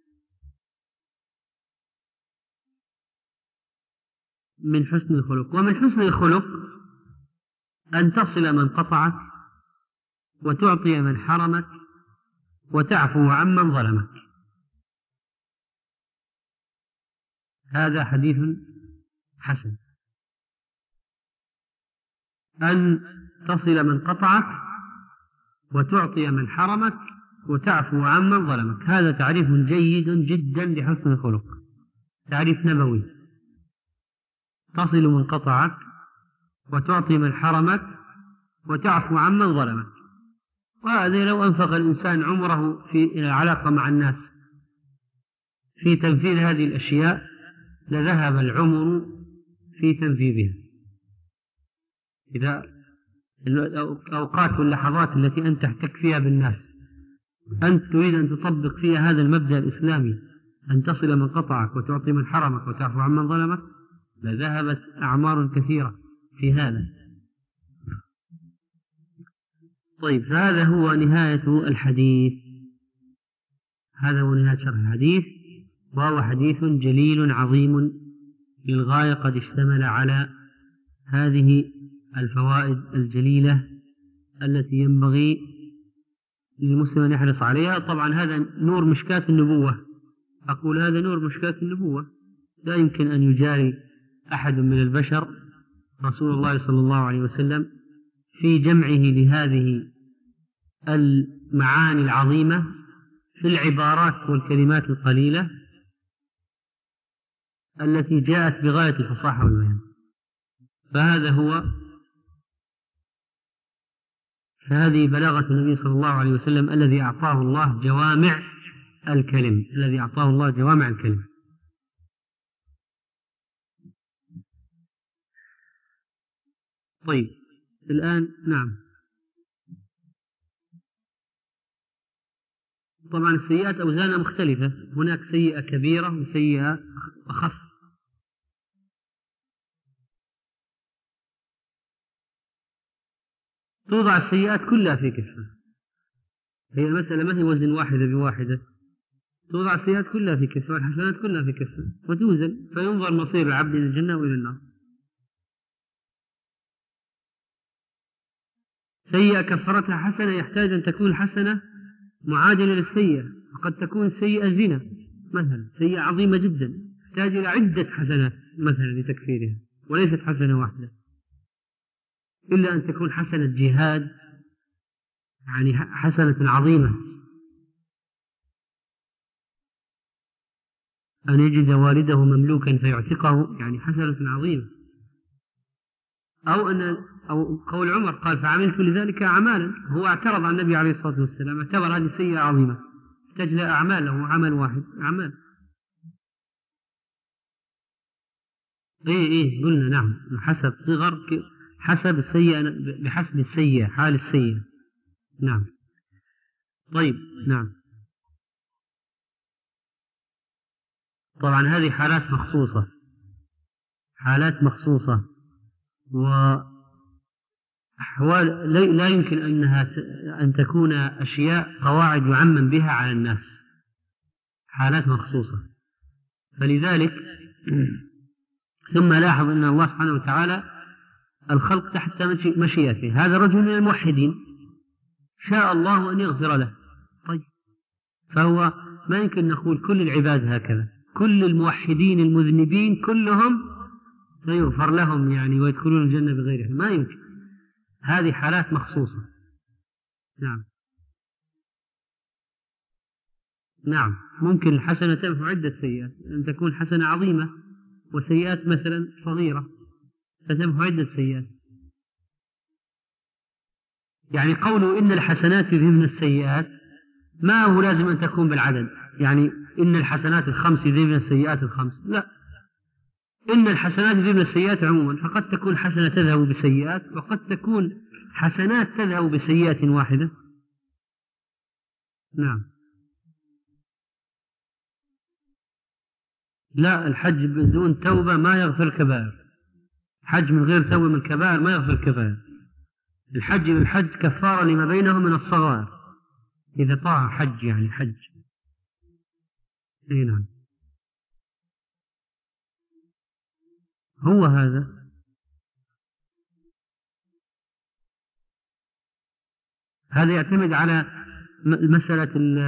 من حسن الخلق. ومن حسن الخلق أن تصل من قطعك، وتعطي من حرمك، وتعفو عمن ظلمك. هذا حديث حسن. أن تصل من قطعك، وتعطي من حرمك، وتعفو عمن ظلمك، هذا تعريف جيد جدا لحسن الخلق، تعريف نبوي. تصل من قطعك، وتعطي من حرمك، وتعفو عمن ظلمك. وهذا لو أنفق الإنسان عمره في العلاقة مع الناس في تنفيذ هذه الأشياء لذهب العمر في تنفيذها. إذا الأوقات واللحظات التي أنت تحتك فيها بالناس أنت تريد أن تطبق فيها هذا المبدأ الإسلامي، أن تصل من قطعك، وتعطي من حرمك، وتعفو عمن ظلمك، لذهبت أعمار كثيرة في هذا. طيب، فهذا هو نهاية الحديث، هذا هو نهاية شرح الحديث، وهو حديث جليل عظيم للغاية، قد اشتمل على هذه الفوائد الجليلة التي ينبغي للمسلم أن يحرص عليها. طبعا هذا نور مشكاة النبوة، أقول هذا نور مشكاة النبوة، لا يمكن أن يجاري أحد من البشر رسول الله صلى الله عليه وسلم في جمعه لهذه المعاني العظيمة في العبارات والكلمات القليلة التي جاءت بغاية الفصاحة والبيان. فهذا هو فهذه بلاغة النبي صلى الله عليه وسلم الذي أعطاه الله جوامع الكلم، الذي أعطاه الله جوامع الكلم. طيب الآن نعم، طبعا السيئات أوزانها مختلفة، هناك سيئة كبيرة وسيئة أخف. توضع السيئات كلها في كفة، هي المسألة ما هي وزن واحدة بواحدة، توضع السيئات كلها في كفة والحسنات كلها في كفة وتوزن، فينظر مصير العبد إلى الجنة وإلى النار. سيئة كفرتها حسنة يحتاج أن تكون الحسنة معادلة للسيئة، وقد تكون سيئة زنا مثلا، سيئة عظيمة جدا تحتاج إلى عدة حسنات مثلا لتكفيرها، وليست حسنة واحدة، إلا أن تكون حسنة جهاد، يعني حسنة عظيمة، أن يجد والده مملوكا فيعتقه، يعني حسنة عظيمة. أو أن أو قول عمر قال فعملت لذلك أعمالا، هو اعترض على النبي عليه الصلاة والسلام، اعتبر هذه سيئة عظيمة تحتاج إلى أعمال، له عمل واحد أعمال. إيه إيه قلنا نعم، حسب صغر حسب السيئة، بحسب السيئة حال السيئة. نعم. طيب نعم. طبعا هذه حالات مخصوصة، حالات مخصوصة، وأحوال لا يمكن أنها أن تكون أشياء قواعد يعمم بها على الناس، حالات مخصوصة. فلذلك ثم لاحظ أن الله سبحانه وتعالى الخلق تحت مشيئته. هذا رجل من الموحدين شاء الله أن يغفر له، طيب، فهو ما يمكن نقول كل العباد هكذا، كل الموحدين المذنبين كلهم سيغفر لهم يعني ويدخلون الجنة بغير حساب، ما يمكن. هذه حالات مخصوصة. نعم نعم ممكن الحسنة تمحو عدة سيئات، أن تكون حسنة عظيمة وسيئات مثلا صغيرة فتمحو عدة سيئات. يعني قوله إن الحسنات يذهبن السيئات ما هو لازم أن تكون بالعدد، يعني إن الحسنات الخمس يذهبن السيئات الخمس، لا، إن الحسنات يذهبن السيئات عموما، فقد تكون حسنة تذهب بسيئات وقد تكون حسنات تذهب بسيئات واحدة. نعم لا، الحج بدون توبة ما يغفر الكبائر، حج من غير توبة من الكبائر ما يغفر الكبائر. الحج بالحج كفارة لما بينه من الصغائر، إذا طاع حج يعني حج. أي نعم هو هذا. هذا يعتمد على مسألة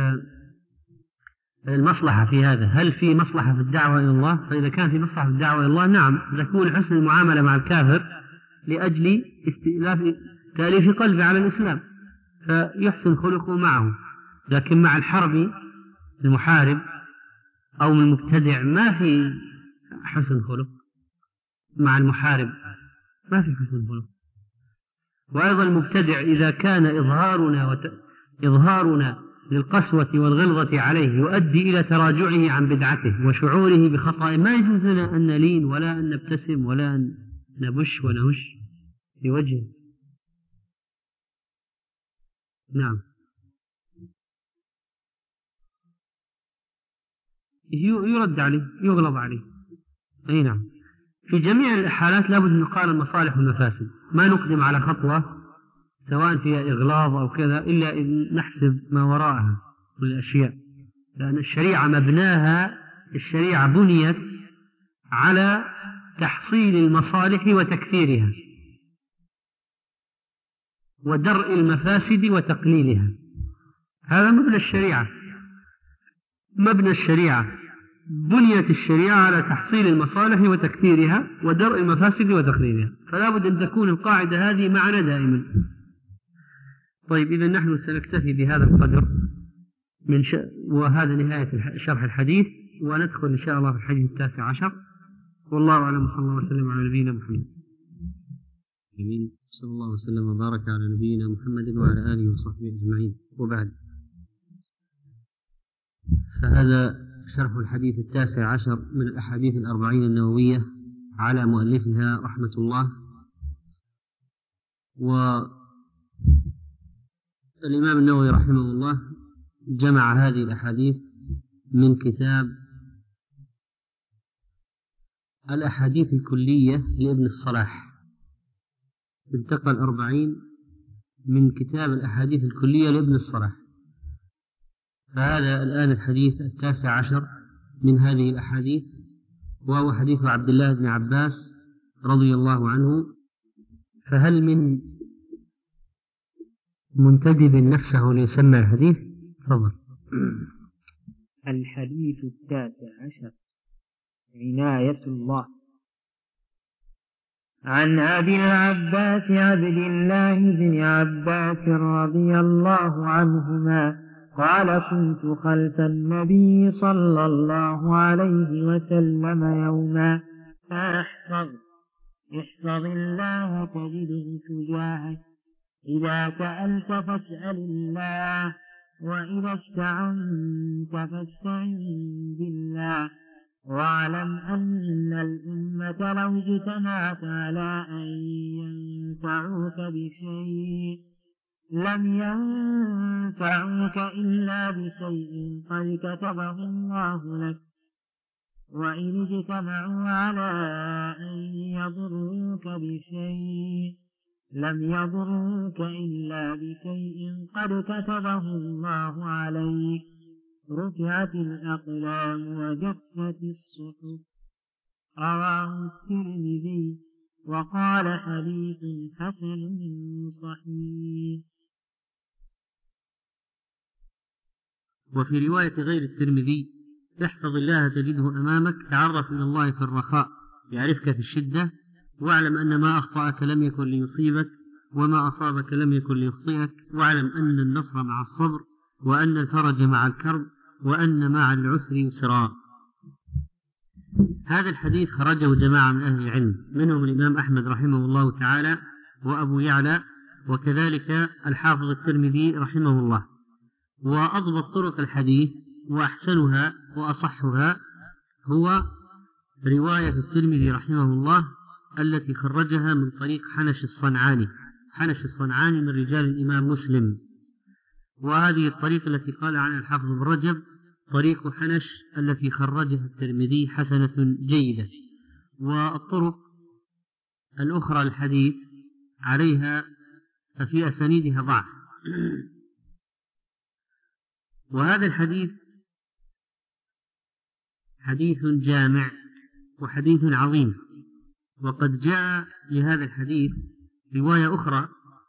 المصلحة في هذا، هل في مصلحة في الدعوة إلى الله؟ فإذا كان في مصلحة في الدعوة إلى الله نعم تكون حسن المعاملة مع الكافر لأجل استئلاف تأليف قلبه على الإسلام فيحسن خلقه معه، لكن مع الحرب المحارب أو المبتدع ما في حسن خلق، مع المحارب ما في حسن خلق. وأيضا المبتدع إذا كان إظهارنا وت... إظهارنا للقسوة والغلظة عليه يؤدي إلى تراجعه عن بدعته وشعوره بخطأ، ما يجوز لنا أن نلين ولا أن نبتسم ولا أن نبش ونهش في وجهه. نعم يرد عليه، يغلظ عليه. أي نعم في جميع الحالات لابد من نقارن المصالح والمفاسد، ما نقدم على خطوة سواء فيها إغلاظ أو كذا إلا إن نحسب ما وراءها من الأشياء، لأن الشريعة مبناها، الشريعة بنيت على تحصيل المصالح وتكثيرها ودرء المفاسد وتقليلها، هذا مبنى الشريعة. مبنى الشريعة بنيت الشريعة على تحصيل المصالح وتكثيرها ودرء المفاسد وتقليلها، فلا بد أن تكون القاعدة هذه معنا دائما. طيب إذا نحن سنكتفي بهذا القدر من ش... وهذا نهاية شرح الحديث، وندخل إن شاء الله في الحديث التاسع عشر، والله أعلم، صلى الله وسلم على نبينا محمد. آمين. صلى الله وسلم وبارك على نبينا محمد وعلى آله وصحبه أجمعين، وبعد. فهذا شرح الحديث التاسع عشر من الأحاديث الأربعين النووية على مؤلفها رحمة الله. والإمام النووي رحمه الله جمع هذه الأحاديث من كتاب الأحاديث الكلية لابن الصلاح، انتقل الأربعين من كتاب الأحاديث الكلية لابن الصلاح، فهذا الآن الحديث التاسع عشر من هذه الأحاديث، وهو حديث عبد الله بن عباس رضي الله عنه. فهل من منتدب نفسه ليسمع الحديث؟ تفضل. الحديث التاسع عشر عناية الله. عن أبي العباس عبد الله بن عباس رضي الله عنهما قال كنت خلف النبي صلى الله عليه وسلم يوما فاحفظ احفظ الله تجده تجاهك، إذا سألت فاسأل الله، وإذا استعنت فاستعن بالله، واعلم أن الأمة لو اجتمعت على أن ينفعوك بشيء لم ينفعوك إلا بشيء قد كتبه الله لك، وإن اجتمعوا على أن يضروك بشيء لم يضروك إلا بشيء قد كتبه الله عليك. رفعت الأقلام وجفت الصحف. رواه الترمذي وقال حديث حسن صحيح. وفي رواية غير الترمذي: احفظ الله تجده أمامك، تعرف إلى الله في الرخاء يعرفك في الشدة، واعلم أن ما أخطأك لم يكن ليصيبك وما أصابك لم يكن ليخطئك، واعلم أن النصر مع الصبر وأن الفرج مع الكرب وأن مع العسر يسرا. هذا الحديث خرجه جماعة من أهل العلم، منهم الإمام أحمد رحمه الله تعالى وأبو يعلى، وكذلك الحافظ الترمذي رحمه الله. وأضبط طرق الحديث وأحسنها وأصحها هو رواية الترمذي رحمه الله التي خرجها من طريق حنش الصنعاني. حنش الصنعاني من رجال الإمام مسلم، وهذه الطريقة التي قال عنها الحافظ ابن رجب طريق حنش التي خرجها الترمذي حسنة جيدة. والطرق الأخرى الحديث عليها ففي أسانيدها ضعف. وهذا الحديث حديث جامع وحديث عظيم، وقد جاء لهذا الحديث رواية أخرى: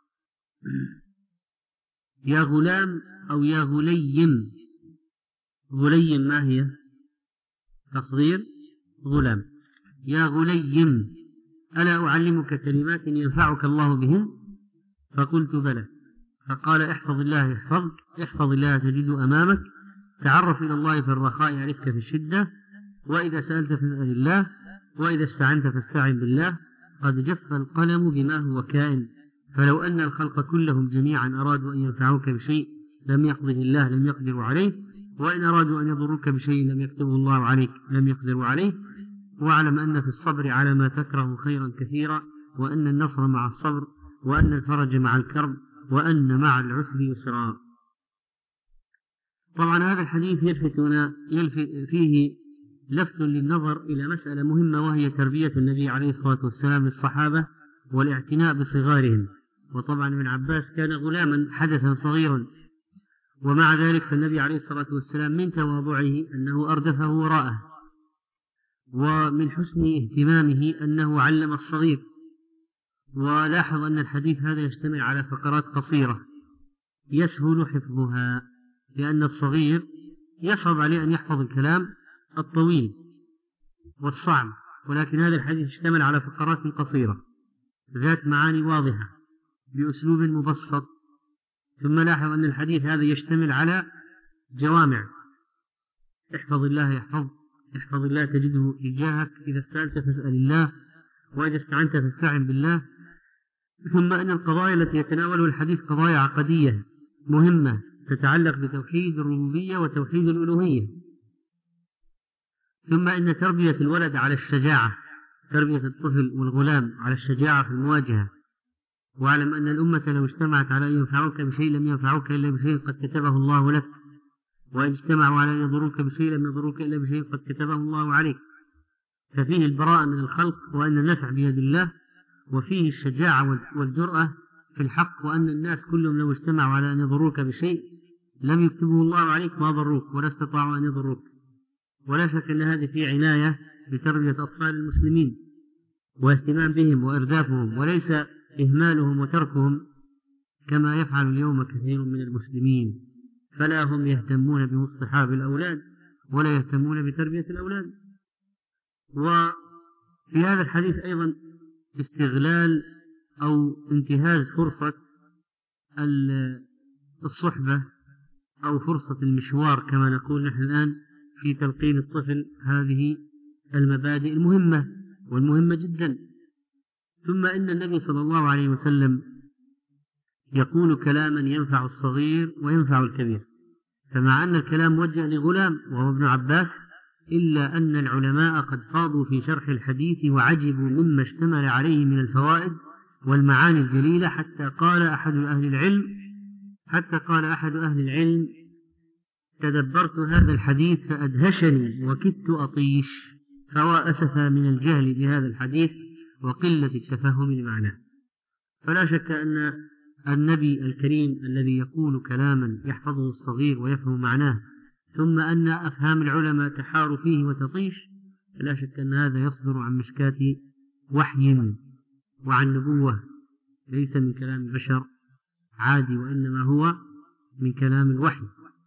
يا غلام أو يا غليم. غليم ما هي؟ تصغير غلام. يا غليم ألا أعلمك كلمات ينفعك الله بهن؟ فقلت بلى. فقال: احفظ الله يحفظك، احفظ الله تجده أمامك، تعرف إلى الله في الرخاء يعرفك في الشدة، وإذا سألت فاسأل الله، وإذا استعنت فاستعن بالله، قد جف القلم بما هو كائن، فلو أن الخلق كلهم جميعا أرادوا أن ينفعوك بشيء لم يقضه الله لم يقدروا عليه، وإن أرادوا أن يضروك بشيء لم يكتبه الله عليك لم يقدروا عليه. واعلم أن في الصبر على ما تكره خيرا كثيرا، وأن النصر مع الصبر، وأن الفرج مع الكرب، وأن مع العسر يسرا. طبعا هذا الحديث يلفتنا يلفت فيه لفت للنظر إلى مسألة مهمة، وهي تربية النبي عليه الصلاة والسلام للصحابة والاعتناء بصغارهم. وطبعا ابن عباس كان غلاما حدثا صغيرا، ومع ذلك فالنبي عليه الصلاة والسلام من تواضعه أنه أردفه وراءه، ومن حسن اهتمامه أنه علم الصغير. ولاحظ أن الحديث هذا يشتمل على فقرات قصيرة يسهل حفظها، لأن الصغير يصعب عليه أن يحفظ الكلام الطويل والصعب، ولكن هذا الحديث يشتمل على فقرات قصيرة ذات معاني واضحة بأسلوب مبسط. ثم لاحظ أن الحديث هذا يشتمل على جوامع: احفظ الله يحفظ، احفظ الله تجده تجاهك، إذا سألت فاسأل الله، وإذا استعنت فاستعن بالله. ثم أن القضايا التي يتناولها الحديث قضايا عقدية مهمة تتعلق بتوحيد الربوبية وتوحيد الألوهية. ثم أن تربية الولد على الشجاعة، تربية الطفل والغلام على الشجاعة في المواجهة. واعلم أن الأمة لو اجتمعت على أن ينفعوك بشيء لم ينفعوك إلا بشيء قد كتبه الله لك، وإن اجتمعوا على أن يضروك بشيء لم يضروك إلا بشيء قد كتبه الله عليك. ففيه البراءة من الخلق، وأن النفع بيد الله، وفيه الشجاعة والجرأة في الحق، وأن الناس كلهم لو اجتمعوا على أن يضروك بشيء لم يكتبه الله عليك ما ضروك ولا استطاعوا أن يضروك. ولا شك أن هذه في عناية بتربية أطفال المسلمين واهتمام بهم وإردافهم، وليس إهمالهم وتركهم كما يفعل اليوم كثير من المسلمين، فلا هم يهتمون بمصطحاب الأولاد ولا يهتمون بتربية الأولاد. وفي هذا الحديث أيضا استغلال أو انتهاز فرصة الصحبة أو فرصة المشوار كما نقول نحن الآن في تلقين الطفل هذه المبادئ المهمة والمهمة جدا. ثم إن النبي صلى الله عليه وسلم يقول كلاما ينفع الصغير وينفع الكبير، فمع أن الكلام موجه لغلام وهو ابن عباس، إلا أن العلماء قد فاضوا في شرح الحديث وعجبوا مما اشتمل عليه من الفوائد والمعاني الجليلة، حتى قال أحد أهل العلم حتى قال أحد أهل العلم: تدبرت هذا الحديث فأدهشني وكدت أطيش. فهو أسف من الجهل بهذا الحديث وقلة التفهم لمعناه. فلا شك أن النبي الكريم الذي يقول كلاما يحفظه الصغير ويفهم معناه ثم أن أفهام العلماء تحار فيه وتطيش، فلا شك أن هذا يصدر عن مشكاة وحي وعن نبوة، ليس من كلام البشر عادي، وإنما هو من كلام الوحي.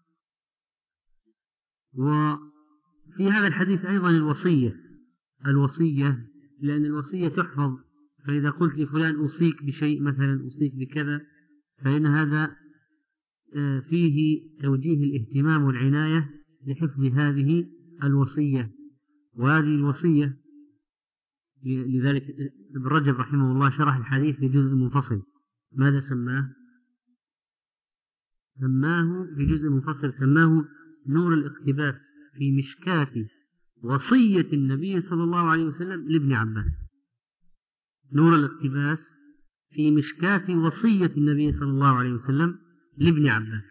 وفي هذا الحديث أيضا الوصية الوصية لأن الوصية تحفظ، فإذا قلت لفلان أوصيك بشيء مثلا أوصيك بكذا، فإن هذا فيه توجيه الاهتمام والعناية لحفظ هذه الوصية. وهذه الوصية لذلك ابن رجب رحمه الله شرح الحديث في جزء منفصل. ماذا سماه؟ سماه في جزء منفصل سماه نور الاقتباس في مشكاة وصية النبي صلى الله عليه وسلم لابن عباس. نور الاقتباس في مشكاة وصية النبي صلى الله عليه وسلم لابن عباس،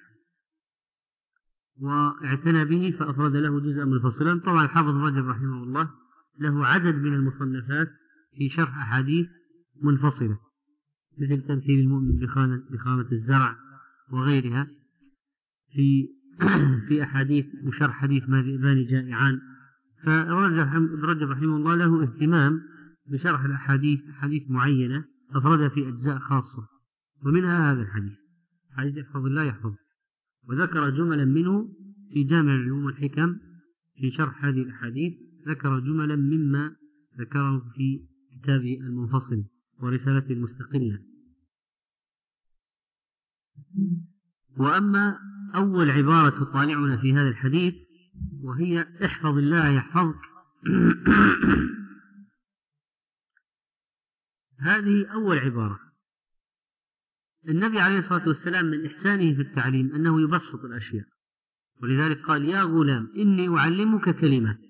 واعتنى به فأفرد له جزءا منفصلا. طبعا الحافظ رجب رحمه الله له عدد من المصنفات في شرح أحاديث منفصلة، مثل تمثيل المؤمن بخامة الزرع وغيرها في في أحاديث وشرح حديث ما ذئبان جائعان. فرجب رحمه الله له اهتمام بشرح الأحاديث حديث معينة أفردها في أجزاء خاصة، ومنها هذا الحديث حديث احفظ الله يحفظ، وذكر جملا منه في جامع العلوم والحكم في شرح هذه الأحاديث، ذكر جملا مما ذكره في كتابه المنفصل ورسالته المستقلة. وأما أول عبارة تطالعنا في هذا الحديث وهي احفظ الله يحفظك هذه أول عبارة. النبي عليه الصلاة والسلام من إحسانه في التعليم أنه يبسط الأشياء، ولذلك قال يا غلام إني أعلمك كلمات.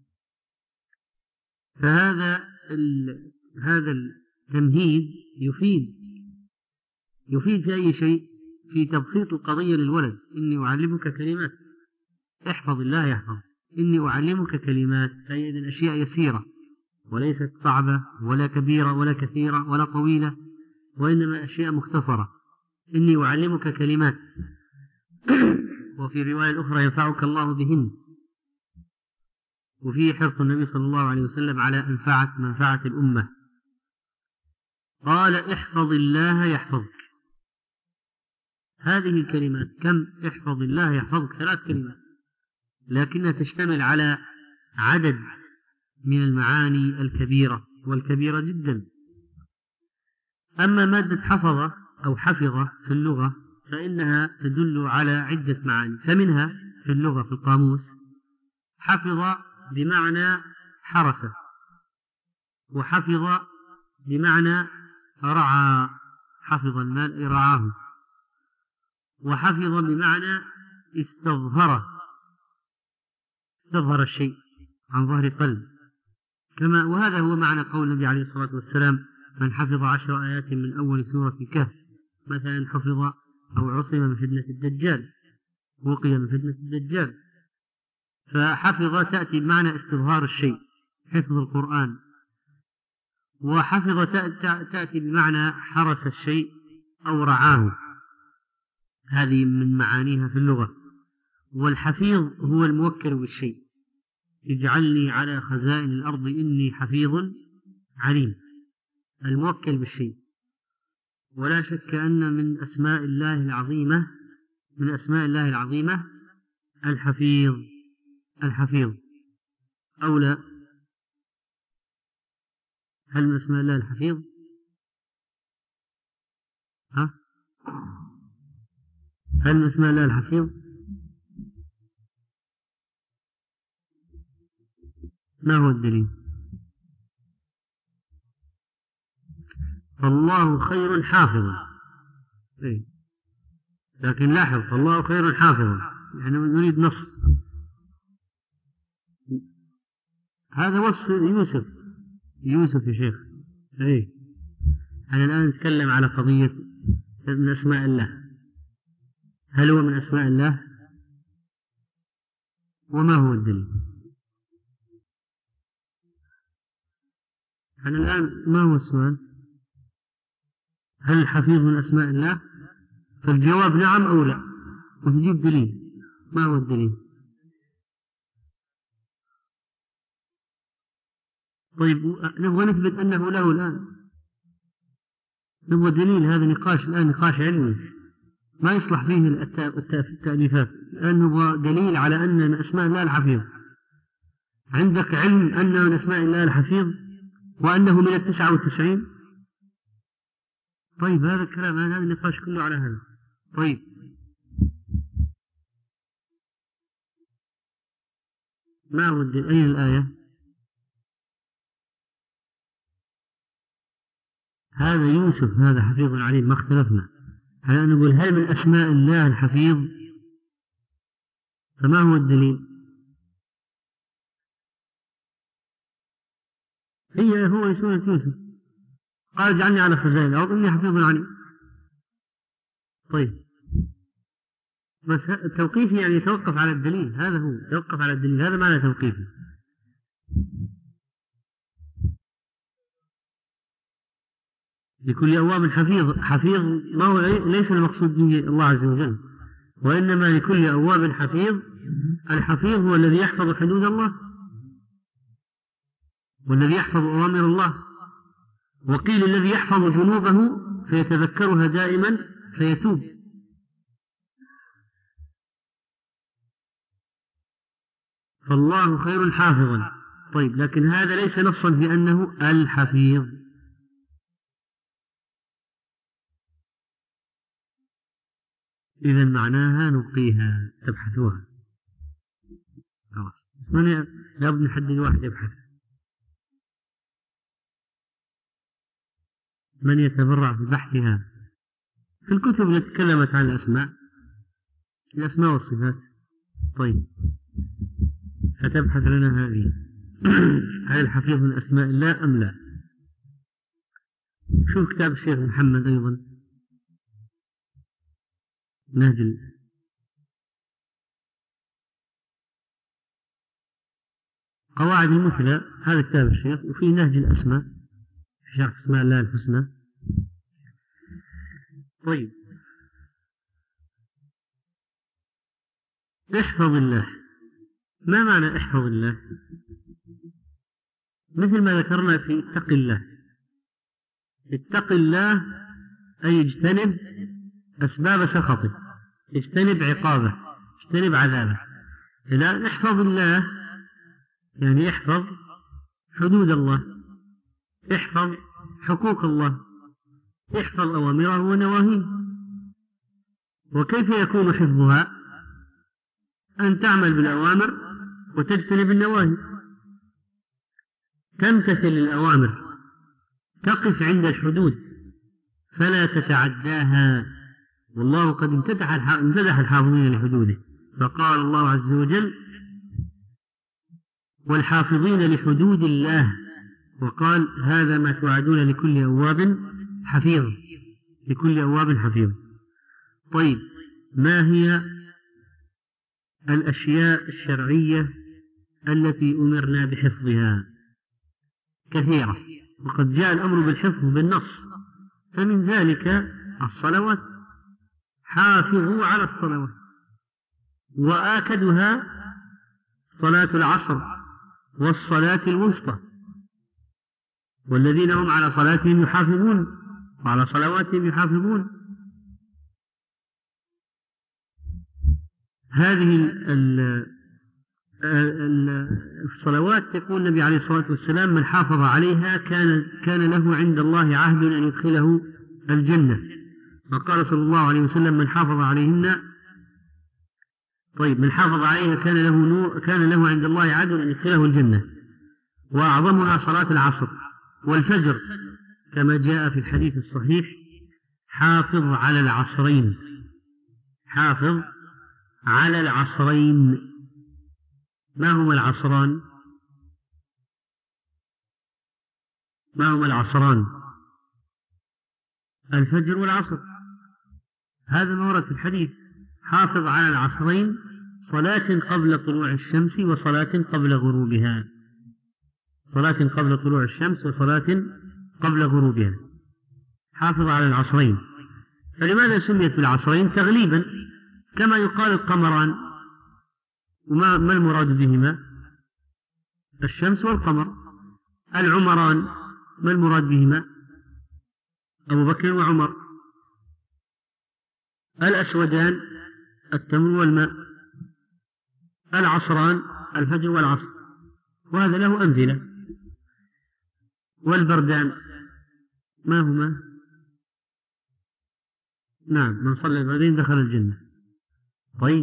فهذا هذا التمهيد يفيد يفيد في أي شيء؟ في تبسيط القضية للولد. إني أعلمك كلمات، احفظ الله يحفظ. إني أعلمك كلمات، فهي الأشياء يسيرة وليست صعبة ولا كبيرة ولا كثيرة ولا طويلة، وإنما أشياء مختصرة. إني أعلمك كلمات وفي رواية الأخرى ينفعك الله بهن، وفيه حرص النبي صلى الله عليه وسلم على أنفعة منفعة الأمة. قال احفظ الله يحفظك. هذه الكلمات كم؟ احفظ الله يحفظك ثلاث كلمات، لكنها تشتمل على عدد من المعاني الكبيرة والكبيرة جدا. أما مادة حفظ أو حفظ في اللغة فإنها تدل على عدة معاني، فمنها في اللغة في القاموس حفظ بمعنى حرس، وحفظ بمعنى رعى، حفظ المال رعاه، وحفظ بمعنى استظهر، استظهر الشيء عن ظهر قلب، كما وهذا هو معنى قول النبي عليه الصلاة والسلام من حفظ عشر آيات من أول سورة الكهف مثلا حفظ أو عصم من فتنة الدجال، وقي من فتنة الدجال. فحفظ تأتي بمعنى استظهار الشيء، حفظ القرآن. وحفظ تأتي بمعنى حرس الشيء أو رعاه، هذه من معانيها في اللغة. والحفيظ هو الموكل بالشيء، اجعلني على خزائن الأرض إني حفيظ عليم، الموكل بالشيء. ولا شك أن من أسماء الله العظيمة من أسماء الله العظيمة الحفيظ، الحفيظ أو لا؟ هل من أسماء الله الحفيظ؟ ها؟ هل من أسماء الله الحفيظ؟ ما هو الدليل؟ فالله خير حافظا، إيه؟ لكن لاحظ فالله خير حافظا، يعني نريد نص. هذا وصف يوسف يوسف يا شيخ. ايه أنا الآن نتكلم على قضية من أسماء الله، هل هو من أسماء الله؟ وما هو الدليل؟ أنا الآن ما هو السؤال؟ هل الحفيظ من أسماء الله؟ فالجواب نعم أو لا، وتجيب دليل. ما هو الدليل؟ طيب نبغى نثبت أنه له الآن، نبغى دليل. هذا نقاش الآن، نقاش علمي ما يصلح فيه التأليفات. الآن نبغى دليل على أن من أسماء الله الحفيظ. عندك علم أنه من أسماء الله الحفيظ وأنه من التسعة والتسعين؟ طيب هذا الكلام، هذا النقاش كله على هذا. طيب ما هو الدليل؟ أين الآية؟ هذا يوسف، هذا حفيظ عليم، ما اختلفنا. على أن نقول هل من أسماء الله الحفيظ؟ فما هو الدليل؟ هي هو سورة يوسف قال اجعلني على خزائن الأرض إني حفيظ عليم. طيب بس التوقيفي يعني يتوقف على الدليل، هذا هو يتوقف على الدليل، هذا معنى توقيفي. لكل أواب حفيظ. حفيظ ما هو ليس المقصود به الله عز وجل، وإنما لكل أواب حفيظ. الحفيظ هو الذي يحفظ حدود الله والذي يحفظ أوامر الله. وقيل الذي يحفظ ذنوبه فيتذكرها دائما فيتوب. فالله خير حافظا. طيب لكن هذا ليس نصا في أنه الحفيظ. إذا معناها نبقيها تبحثوها خلاص. بس من لابد نحدد واحد يبحث. من يتبرع في بحثها في الكتب التي تكلمت عن الأسماء، الأسماء والصفات. طيب فتبحث لنا هذه هل الحفيظ من أسماء الله أم لا؟ شوف كتاب الشيخ محمد أيضا نهج قواعد المثلى، هذا كتاب الشيخ، وفي نهج الأسماء في شرح اسماء الله الحسنى. طيب احفظ الله، ما معنى احفظ الله؟ مثل ما ذكرنا في اتق الله. اتق الله أي اجتنب أسباب سخطه، اجتنب عقابه، اجتنب عذابه. إذا احفظ الله يعني يحفظ حدود الله، احفظ حقوق الله، احفظ أوامره ونواهيه. وكيف يكون حفظها؟ أن تعمل بالأوامر وتجتنب النواهي، تمتثل الأوامر، تقف عند الحدود فلا تتعداها. والله قد امتدح الحافظين لحدوده، فقال الله عز وجل والحافظين لحدود الله، وقال هذا ما توعدون لكل أواب حفيظ، لكل أواب حفيظ. طيب ما هي الأشياء الشرعية التي أمرنا بحفظها؟ كثيرة، وقد جاء الأمر بالحفظ بالنص. فمن ذلك الصلوات، حافظوا على الصلوات، وآكدها صلاة العصر والصلاة الوسطى، والذين هم على صلاتهم يحافظون وعلى صلواتهم يحافظون. هذه الصلوات يقول النبي عليه الصلاة والسلام من حافظ عليها كان كان له عند الله عهد أن يدخله الجنة. وقال صلى الله عليه وسلم من حافظ عليهن طيب من حافظ عليها كان له نور كان له عند الله عهد أن يدخله الجنة. وأعظمها صلاة العصر والفجر، كما جاء في الحديث الصحيح حافظ على العصرين، حافظ على العصرين. ما هما العصران؟ ما هما العصران؟ الفجر والعصر، هذا ما ورد في الحديث. حافظ على العصرين، صلاة قبل طلوع الشمس وصلاة قبل غروبها، صلاة قبل طلوع الشمس وصلاة قبل غروبها، حافظ على العصرين. فلماذا سميت بالعصرين؟ تغليبا، كما يقال القمران، وما ما المراد بهما؟ الشمس والقمر. العمران ما المراد بهما؟ أبو بكر وعمر. الأسودان التمر والماء. العصران الفجر والعصر، وهذا له أمثلة. والبردان ما هما؟ نعم، من صلى البردين دخل الجنة. طيب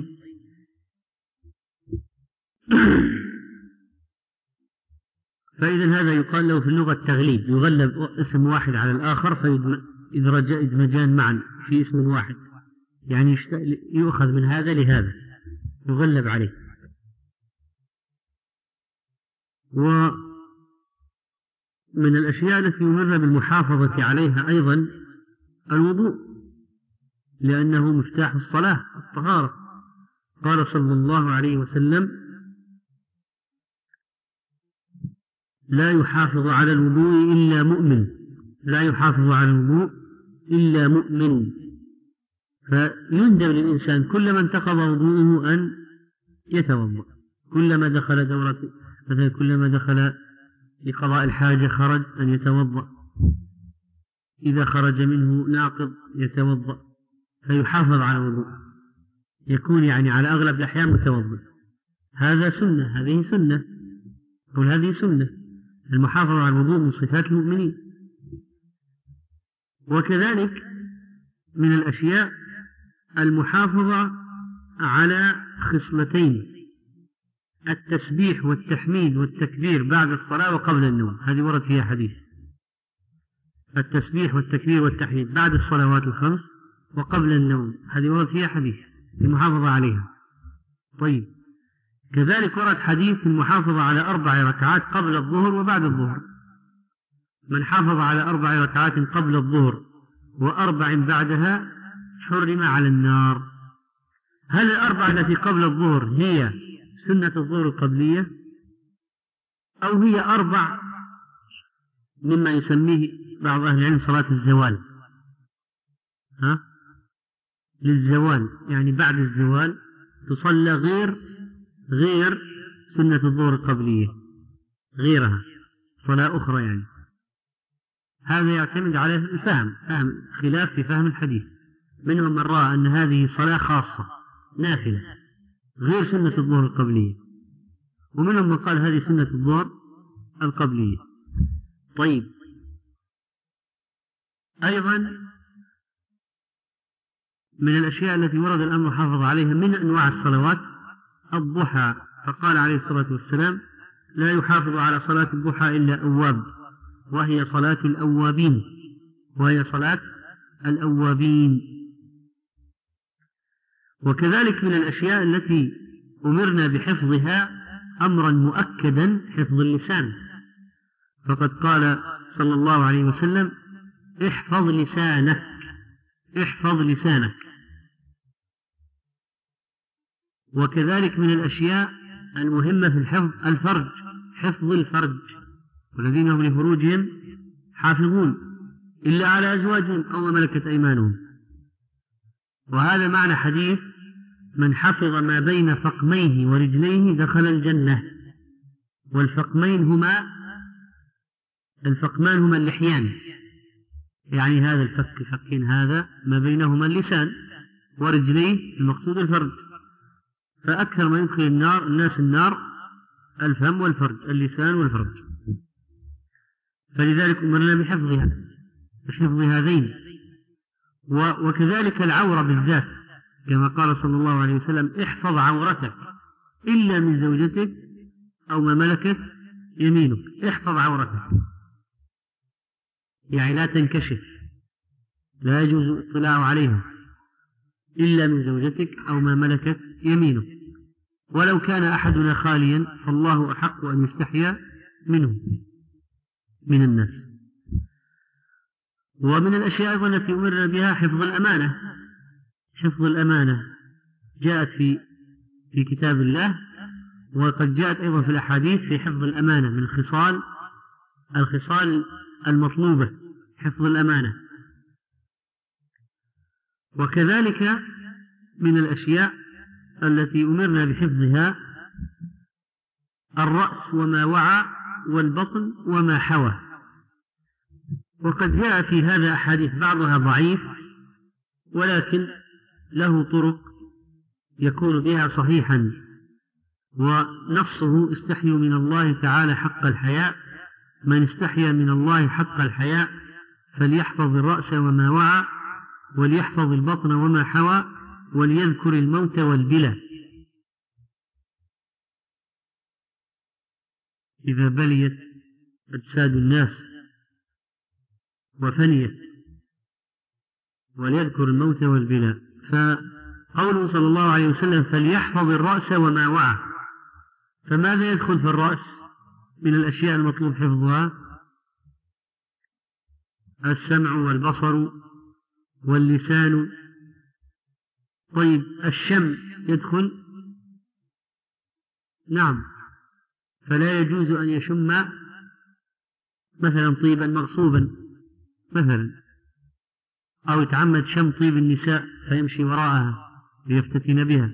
فإذا هذا يقال له في اللغة التغليب، يغلب اسم واحد على الآخر فيدمجان معا في اسم واحد، يعني يؤخذ من هذا لهذا، يغلب عليه. ومن الأشياء التي يمر بالمحافظة عليها أيضا الوضوء، لأنه مفتاح الصلاة الطهارة. قال صلى الله عليه وسلم: لا يحافظ على الوضوء إلا مؤمن، لا يحافظ على الوضوء إلا مؤمن. فيندب للإنسان كلما انتقض وضوءه أن يتوضأ، كلما دخل دورة مثلا كلما دخل لقضاء الحاجة خرج أن يتوضأ، إذا خرج منه ناقض يتوضأ، فيحافظ على الوضوء، يكون يعني على أغلب الأحيان متوضأ. هذا سنة، هذه سنة، قل هذه سنة. المحافظة على الوضوء من صفات المؤمنين. وكذلك من الأشياء المحافظة على خصلتين: التسبيح والتحميد والتكبير بعد الصلاة وقبل النوم، هذه ورد فيها حديث. التسبيح والتكبير والتحميد بعد الصلوات الخمس وقبل النوم، هذه ورد فيها حديث المحافظة عليها. طيب كذلك ورد حديث المحافظة على أربع ركعات قبل الظهر وبعد الظهر. من حافظ على أربع ركعات قبل الظهر وأربع بعدها حرم على النار. هل الأربع التي قبل الظهر هي سنة الظهر القبلية، أو هي أربع مما يسميه بعض أهل العلم صلاة الزوال؟ ها؟ للزوال، يعني بعد الزوال تصلى غير غير سنة الظهر القبلية، غيرها صلاة أخرى يعني. هذا يعتمد على الفهم، فهم خلاف في فهم الحديث. منهم من رأى أن هذه صلاة خاصة نافلة غير سنة الظهر القبلية، ومنهم من قال هذه سنة الظهر القبلية. طيب أيضا من الأشياء التي ورد الأمر حافظ عليها من أنواع الصلوات الضحى، فقال عليه الصلاة والسلام: لا يحافظ على صلاة الضحى إلا أواب، وهي صلاة الأوابين، وهي صلاة الأوابين. وكذلك من الأشياء التي أمرنا بحفظها أمرا مؤكدا حفظ اللسان، فقد قال صلى الله عليه وسلم: احفظ لسانك، احفظ لسانك. وكذلك من الأشياء المهمة في الحفظ الفرج، حفظ الفرج، والذين هم لفروجهم حافظون إلا على أزواجهم أو ما ملكت أيمانهم. وهذا معنى حديث: من حفظ ما بين فقميه ورجليه دخل الجنة. والفقمين هما الفقمان هما اللحيان، يعني هذا الفك فكين هذا ما بينهما اللسان، ورجليه المقصود الفرج. فأكثر ما يدخل النار الناس النار الفم والفرج، اللسان والفرج. فلذلك أمرنا بحفظها، بحفظ هذين. وكذلك العورة بالذات، كما قال صلى الله عليه وسلم: احفظ عورتك إلا من زوجتك أو ما ملكت يمينك. احفظ عورتك يعني لا تنكشف، لا يجوز الاطلاع عليها إلا من زوجتك أو ما ملكت يمينك. ولو كان أحدنا خاليا فالله أحق أن يستحيا منه من الناس. ومن الأشياء أيضا التي أمرنا بها حفظ الأمانة، حفظ الأمانة جاءت في في كتاب الله، وقد جاءت أيضا في الأحاديث في حفظ الأمانة من خصال الخصال المطلوبة، حفظ الأمانة. وكذلك من الأشياء التي أمرنا بحفظها الرأس وما وعى، والبطن وما حوى. وقد جاء في هذا أحاديث بعضها ضعيف، ولكن له طرق يكون بها صحيحا، ونصه: استحيوا من الله تعالى حق الحياء، من استحيا من الله حق الحياء فليحفظ الرأس وما وعى، وليحفظ البطن وما حوى، وليذكر الموت والبلى. إذا بليت أجساد الناس وفنيت، وليذكر الموت والبلى. فقوله صلى الله عليه وسلم: فليحفظ الرأس وما وعى. فماذا يدخل في الرأس من الأشياء المطلوب حفظها؟ السمع والبصر واللسان. طيب الشم يدخل؟ نعم. فلا يجوز أن يشم مثلا طيبا مغصوبا مثلا، أو يتعمد شم طيب النساء فيمشي وراءها ليفتتن بها،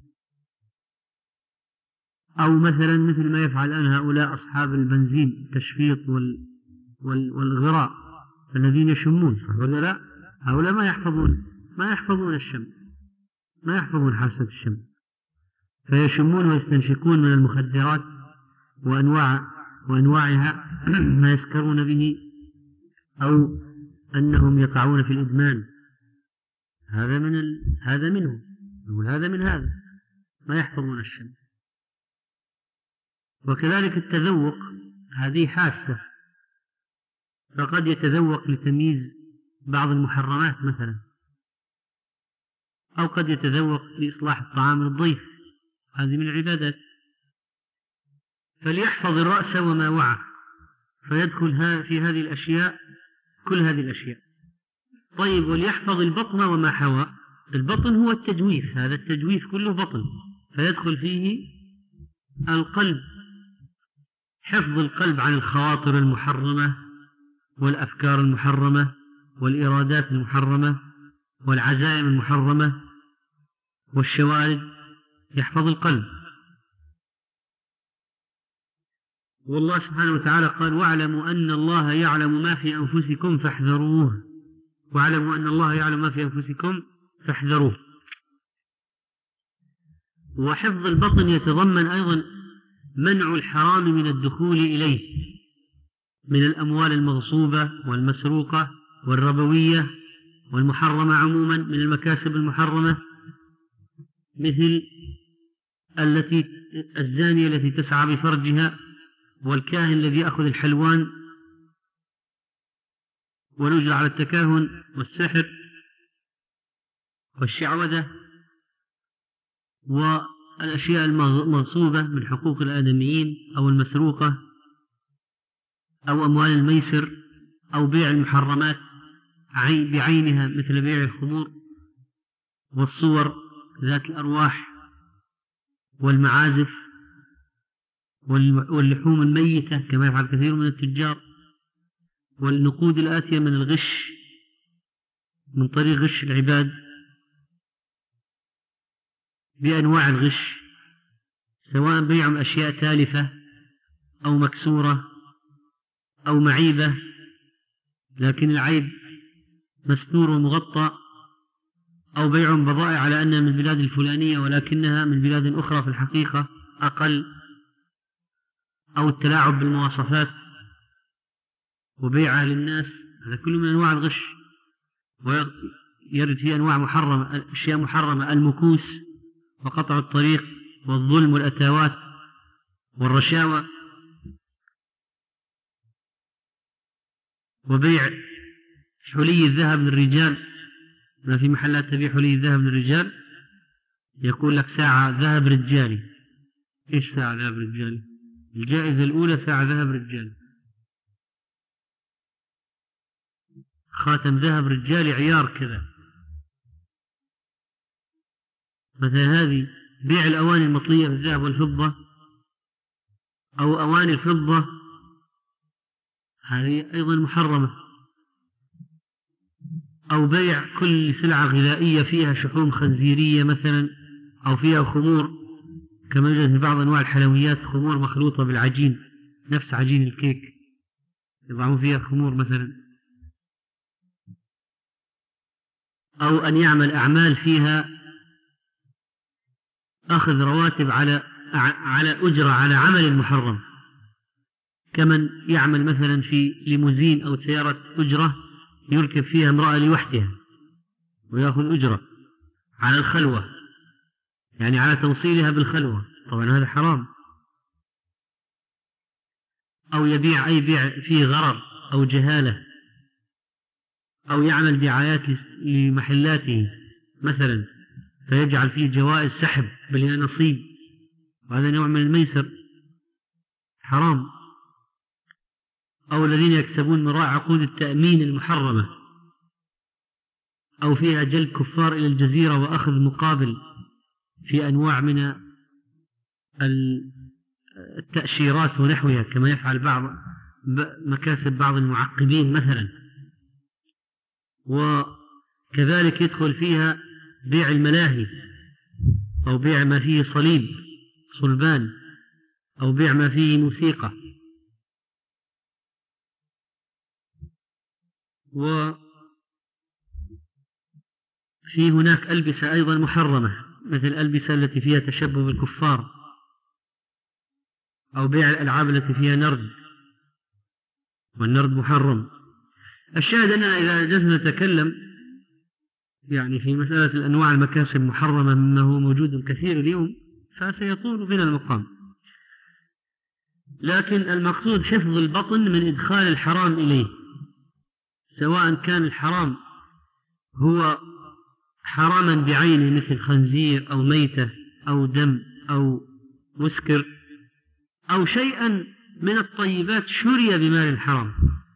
أو مثلا مثل ما يفعل الآن هؤلاء أصحاب البنزين، التشفيط وال... وال... والغراء الذين يشمون، صح ولا لا؟ هؤلاء ما يحفظون ما يحفظون الشم، ما يحفظون حاسة الشم، فيشمون ويستنشقون من المخدرات وأنواع وأنواعها ما يسكرون به، أو أنهم يقعون في الإدمان. هذا من ال... هذا منه، نقول هذا من هذا، ما يحفظون الشم. وكذلك التذوق، هذه حاسة، فقد يتذوق لتمييز بعض المحرمات مثلا، أو قد يتذوق لإصلاح الطعام للضيف، هذه من العبادات. فليحفظ الرأس وما وعى، فيدخل في هذه الأشياء كل هذه الأشياء. طيب وليحفظ البطن وما حوى. البطن هو التجويف، هذا التجويف كله بطن، فيدخل فيه القلب، حفظ القلب عن الخواطر المحرمة والأفكار المحرمة والإرادات المحرمة والعزائم المحرمة والشوارد، يحفظ القلب. والله سبحانه وتعالى قال: واعلموا أن الله يعلم ما في أنفسكم فاحذروه. واعلموا أن الله يعلم ما في أنفسكم فاحذروه. وحفظ البطن يتضمن أيضا منع الحرام من الدخول إليه، من الأموال المغصوبة والمسروقة والربوية والمحرمة عموما، من المكاسب المحرمة، مثل التي الزانية التي تسعى بفرجها، والكاهن الذي يأخذ الحلوان والأجر على التكاهن والسحر والشعوذة، والأشياء المغصوبة من حقوق الآدميين أو المسروقة، أو أموال الميسر، أو بيع المحرمات بعينها مثل بيع الخمور والصور ذات الأرواح والمعازف واللحوم الميتة كما يفعل كثير من التجار، والنقود الآتية من الغش من طريق غش العباد بأنواع الغش، سواء بيعهم أشياء تالفة أو مكسورة أو معيبة لكن العيب مستور ومغطى، أو بيع بضائع على أنها من البلاد الفلانية ولكنها من بلاد أخرى في الحقيقة أقل، أو التلاعب بالمواصفات وبيعها للناس، هذا كله من أنواع الغش. ويرد فيه أنواع محرمة، أشياء محرمة، المكوس وقطع الطريق والظلم والأتاوات والرشاوى، وبيع حلي الذهب للرجال، ما في محلات تبيع حلي الذهب للرجال يقول لك ساعة ذهب رجالي. إيش ساعة ذهب رجالي؟ الجائزة الأولى ساعة ذهب رجالي، خاتم ذهب رجالي عيار كذا. مثلا هذه بيع الأواني المطلية في الذهب والفضة، أو أواني الفضة هذه أيضا محرمة. أو بيع كل سلعة غذائية فيها شحوم خنزيرية مثلا، أو فيها خمور، كما يوجد في بعض أنواع الحلويات خمور مخلوطة بالعجين نفس عجين الكيك، يضعون فيها خمور مثلا. أو أن يعمل أعمال فيها أخذ رواتب على على أجرة على عمل محرم، كمن يعمل مثلا في ليموزين أو سيارة أجرة يركب فيها امرأة لوحدها ويأخذ أجرة على الخلوة، يعني على توصيلها بالخلوة، طبعا هذا حرام. أو يبيع أي بيع فيه غرر أو جهالة، أو يعمل دعايات لمحلاته مثلا فيجعل فيه جوائز سحب باليانصيب، وهذا نوع من الميسر حرام. أو الذين يكسبون من وراء عقود التأمين المحرمة، أو فيها جلب كفار إلى الجزيرة وأخذ مقابل في أنواع من التأشيرات ونحوها، كما يفعل بعض مكاسب بعض المعقبين مثلا. وكذلك يدخل فيها بيع الملاهي، أو بيع ما فيه صليب صلبان، أو بيع ما فيه موسيقى. وفي هناك ألبسة أيضا محرمة، مثل الألبسة التي فيها تشبه بالكفار، أو بيع الألعاب التي فيها نرد، والنرد محرم. الشاهد أننا إذا جلسنا نتكلم يعني في مسألة الأنواع المكاسب محرمة مما هو موجود كثير اليوم فسيطول بنا المقام، لكن المقصود حفظ البطن من إدخال الحرام إليه، سواء كان الحرام هو حراما بعينه مثل خنزير أو ميتة أو دم أو مسكر، أو شيئا من الطيبات شري بمال الحرام،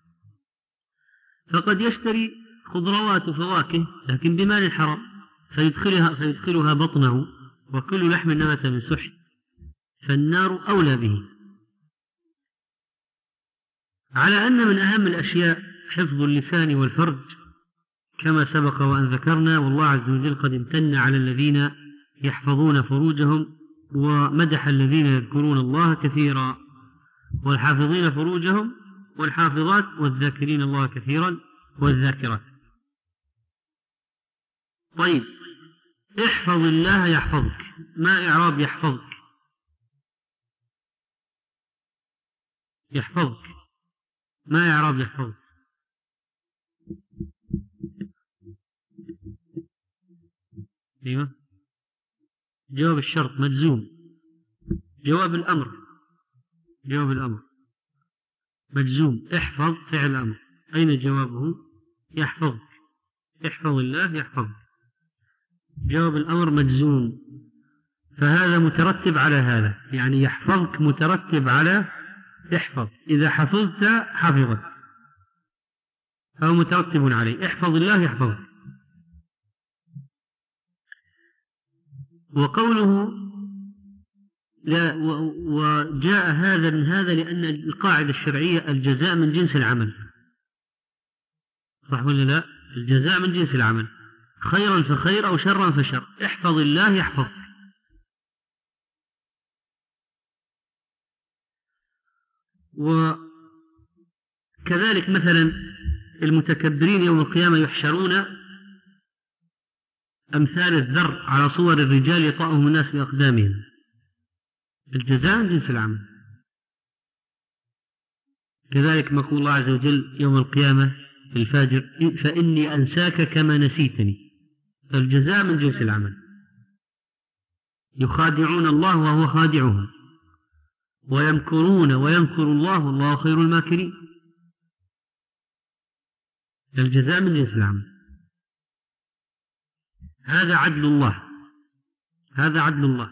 فقد يشتري خضروات وفواكه لكن بمال الحرام فيدخلها, فيدخلها بطنه، وكل لحم نبت من سحت فالنار أولى به. على أن من أهم الأشياء حفظ اللسان والفرج كما سبق وأن ذكرنا، والله عز وجل قد امتن على الذين يحفظون فروجهم ومدح الذين يذكرون الله كثيرا، والحافظين فروجهم والحافظات والذاكرين الله كثيرا والذاكرات. طيب، احفظ الله يحفظك، ما إعراب يحفظك؟ يحفظك ما إعراب يحفظك؟ ايوه، جواب الشرط مجزوم، جواب الأمر جواب الأمر مجزوم، احفظ فعل الأمر، أين جوابه؟ يحفظك، احفظ الله يحفظك، جواب الأمر مجزوم، فهذا مترتب على هذا، يعني يحفظك مترتب على احفظ، إذا حفظت حفظك، فهو مترتب عليه، احفظ الله يحفظك. وقوله لا وجاء هذا من هذا لأن القاعدة الشرعية الجزاء من جنس العمل، صح ولا لا؟ الجزاء من جنس العمل، خيرا فخير أو شرا فشر، احفظ الله يحفظ. وكذلك مثلا المتكبرين يوم القيامة يحشرون أمثال الذر على صور الرجال يطأهم الناس بأقدامهم، الجزاء من جنس العمل. كذلك ما يقول الله عز وجل يوم القيامة الفاجر فإني أنساك كما نسيتني، الجزاء من جنس العمل. يخادعون الله وهو خادعهم، ويمكرون ويمكر الله والله خير الماكرين، الجزاء من جنس العمل. هذا عدل الله، هذا عدل الله.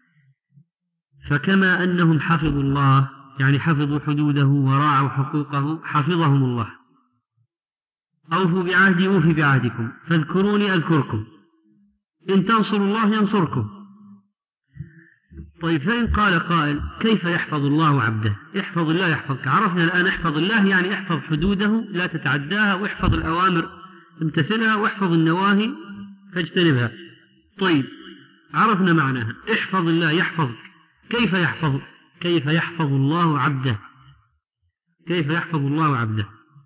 فكما أنهم حفظوا الله يعني حفظوا حدوده وراعوا حقوقه حفظهم الله. أوفوا بعهدي أوفي بعهدكم فاذكروني أذكركم إن تنصروا الله ينصركم. طيب فإن قال قائل كيف يحفظ الله عبده؟ يحفظ الله يحفظك. عرفنا الآن احفظ الله يعني احفظ حدوده لا تتعداها، واحفظ الأوامر امتثلها، واحفظ النواهي فاجتنبها. طيب عرفنا معناها، احفظ الله يحفظك. كيف يحفظ كيف يحفظ الله عبده؟ كيف يحفظ الله عبده؟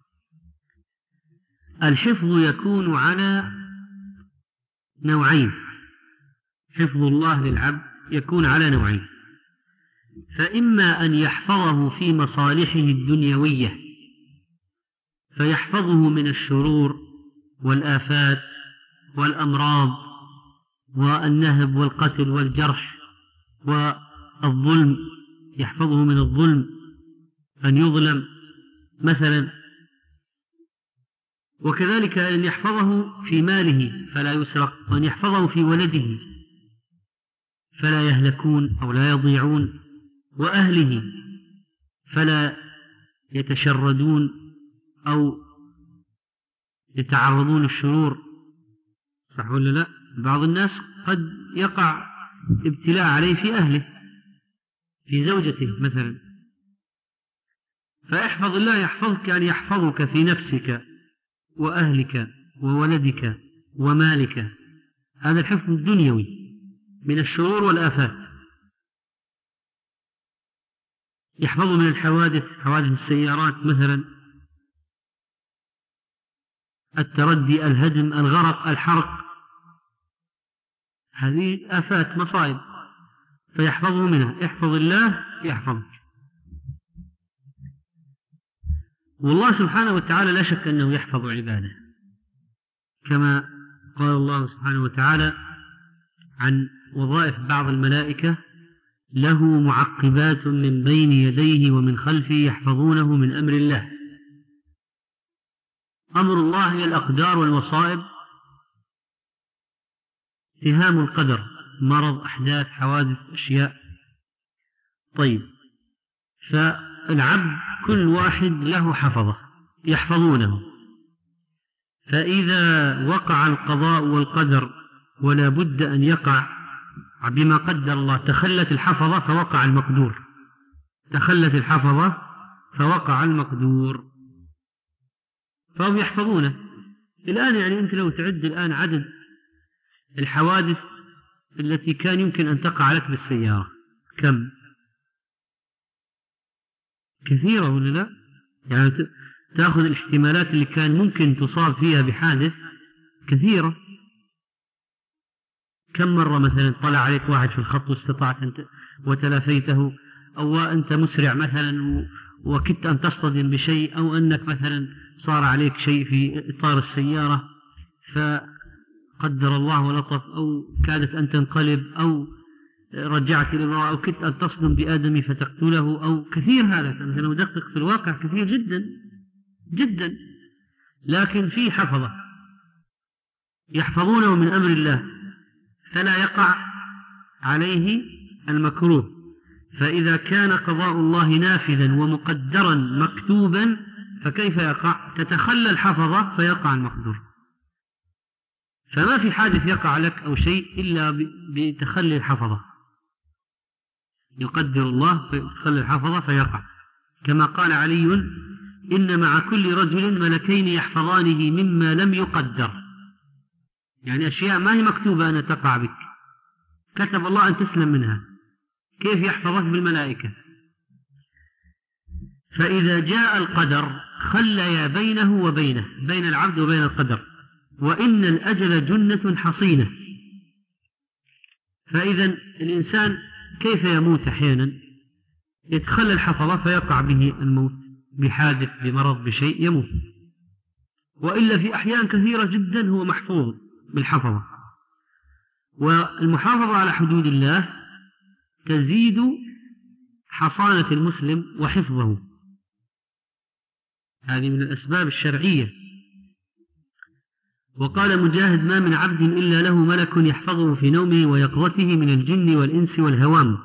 الحفظ يكون على نوعين. حفظ الله للعبد يكون على نوعين، فإما أن يحفظه في مصالحه الدنيوية فيحفظه من الشرور والآفات والأمراض والنهب والقتل والجرح والظلم، يحفظه من الظلم أن يظلم مثلا، وكذلك أن يحفظه في ماله فلا يسرق، وأن يحفظه في ولده فلا يهلكون أو لا يضيعون، وأهله فلا يتشردون أو يتعرضون للشرور. صح ولا لا؟ بعض الناس قد يقع ابتلاء عليه في أهله، في زوجته مثلا، فاحفظ الله يحفظك يعني يحفظك في نفسك وأهلك وولدك ومالك. هذا الحفظ الدنيوي من الشرور والآفات. يحفظ من الحوادث، حوادث السيارات مثلا، التردي، الهدم، الغرق، الحرق، هذه آفات مصائب فيحفظه منها. احفظ الله يحفظك. والله سبحانه وتعالى لا شك أنه يحفظ عباده، كما قال الله سبحانه وتعالى عن وظائف بعض الملائكة: له معقبات من بين يديه ومن خلفه يحفظونه من أمر الله. أمر الله هي الأقدار والمصائب، سهام القدر، مرض، أحداث، حوادث، أشياء. طيب، فالعبد كل واحد له حفظه يحفظونه، فإذا وقع القضاء والقدر ولا بد أن يقع بما قدر الله، تخلت الحفظة فوقع المقدور، تخلت الحفظة فوقع المقدور، فهم يحفظونه. الآن يعني أنت لو تعد الآن عدد الحوادث التي كان يمكن أن تقع لك بالسيارة كم؟ كثيرة ولا لا؟ يعني تأخذ الاحتمالات اللي كان ممكن تصاب فيها بحادث كثيرة. كم مرة مثلا طلع عليك واحد في الخط واستطعت أنت وتلافيته، أو أنت مسرع مثلا وكدت أن تصطدم بشيء، أو أنك مثلا صار عليك شيء في إطار السيارة فقدر الله ولطف، أو كادت أن تنقلب، أو رجعت إلى الوراء، أو كدت أن تصدم بآدمي فتقتله، أو كثير. هذا مثلا لو دقق في الواقع كثير جدا جدا. لكن في حفظة يحفظونه من أمر الله فلا يقع عليه المكروه. فإذا كان قضاء الله نافذا ومقدرا مكتوبا فكيف يقع؟ تتخلى الحفظة فيقع المقدور. فما في حادث يقع لك أو شيء إلا بتخلي الحفظة، يقدر الله فيتخلى الحفظة فيقع، كما قال علي: إن مع كل رجل ملكين يحفظانه مما لم يقدر. يعني أشياء ما هي مكتوبة أن تقع بك، كتب الله أن تسلم منها، كيف يحفظك بالملائكة؟ فإذا جاء القدر خلي بينه وبينه، بين العبد وبين القدر، وإن الأجل جنة حصينة. فإذا الإنسان كيف يموت أحيانا؟ يتخلى الحفظة فيقع به الموت، بحادث، بمرض، بشيء يموت. وإلا في أحيان كثيرة جدا هو محفوظ بالحفظة. والمحافظة على حدود الله تزيد حصانة المسلم وحفظه، هذه من الأسباب الشرعية. وقال مجاهد: ما من عبد إلا له ملك يحفظه في نومه ويقظته من الجن والإنس والهوام.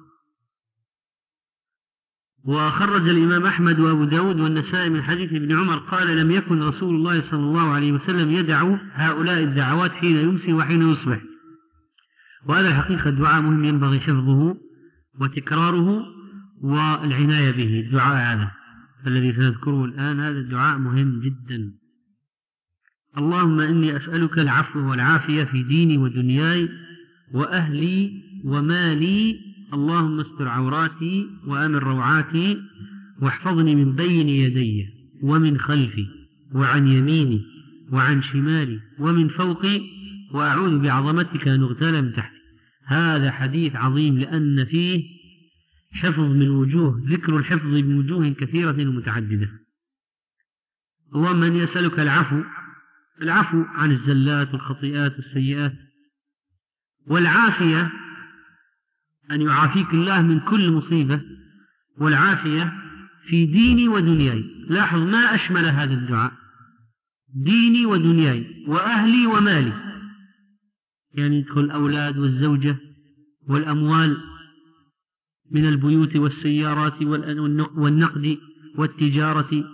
وخرج الإمام أحمد وأبو داود والنسائي من حديث ابن عمر قال: لم يكن رسول الله صلى الله عليه وسلم يدعو هؤلاء الدعوات حين يمسي وحين يصبح. وهذا الحقيقة دعاء مهم ينبغي حفظه وتكراره والعناية به. الدعاء هذا الذي سنذكره الآن هذا الدعاء مهم جدا. اللهم إني أسألك العفو والعافية في ديني ودنياي وأهلي ومالي، اللهم استر عوراتي وأمن روعاتي واحفظني من بين يدي ومن خلفي وعن يميني وعن شمالي ومن فوقي، وأعوذ بعظمتك أن أغتال من تحتي. هذا حديث عظيم لأن فيه حفظ من وجوه، ذكر الحفظ من وجوه كثيرة ومتعددة. اللهم إني أسألك العفو، العفو عن الزلات والخطيئات والسيئات، والعافية أن يعافيك الله من كل مصيبة، والعافية في ديني ودنياي. لاحظ ما أشمل هذا الدعاء، ديني ودنياي وأهلي ومالي، يعني يدخل الأولاد والزوجة والأموال من البيوت والسيارات والنقد والتجارة.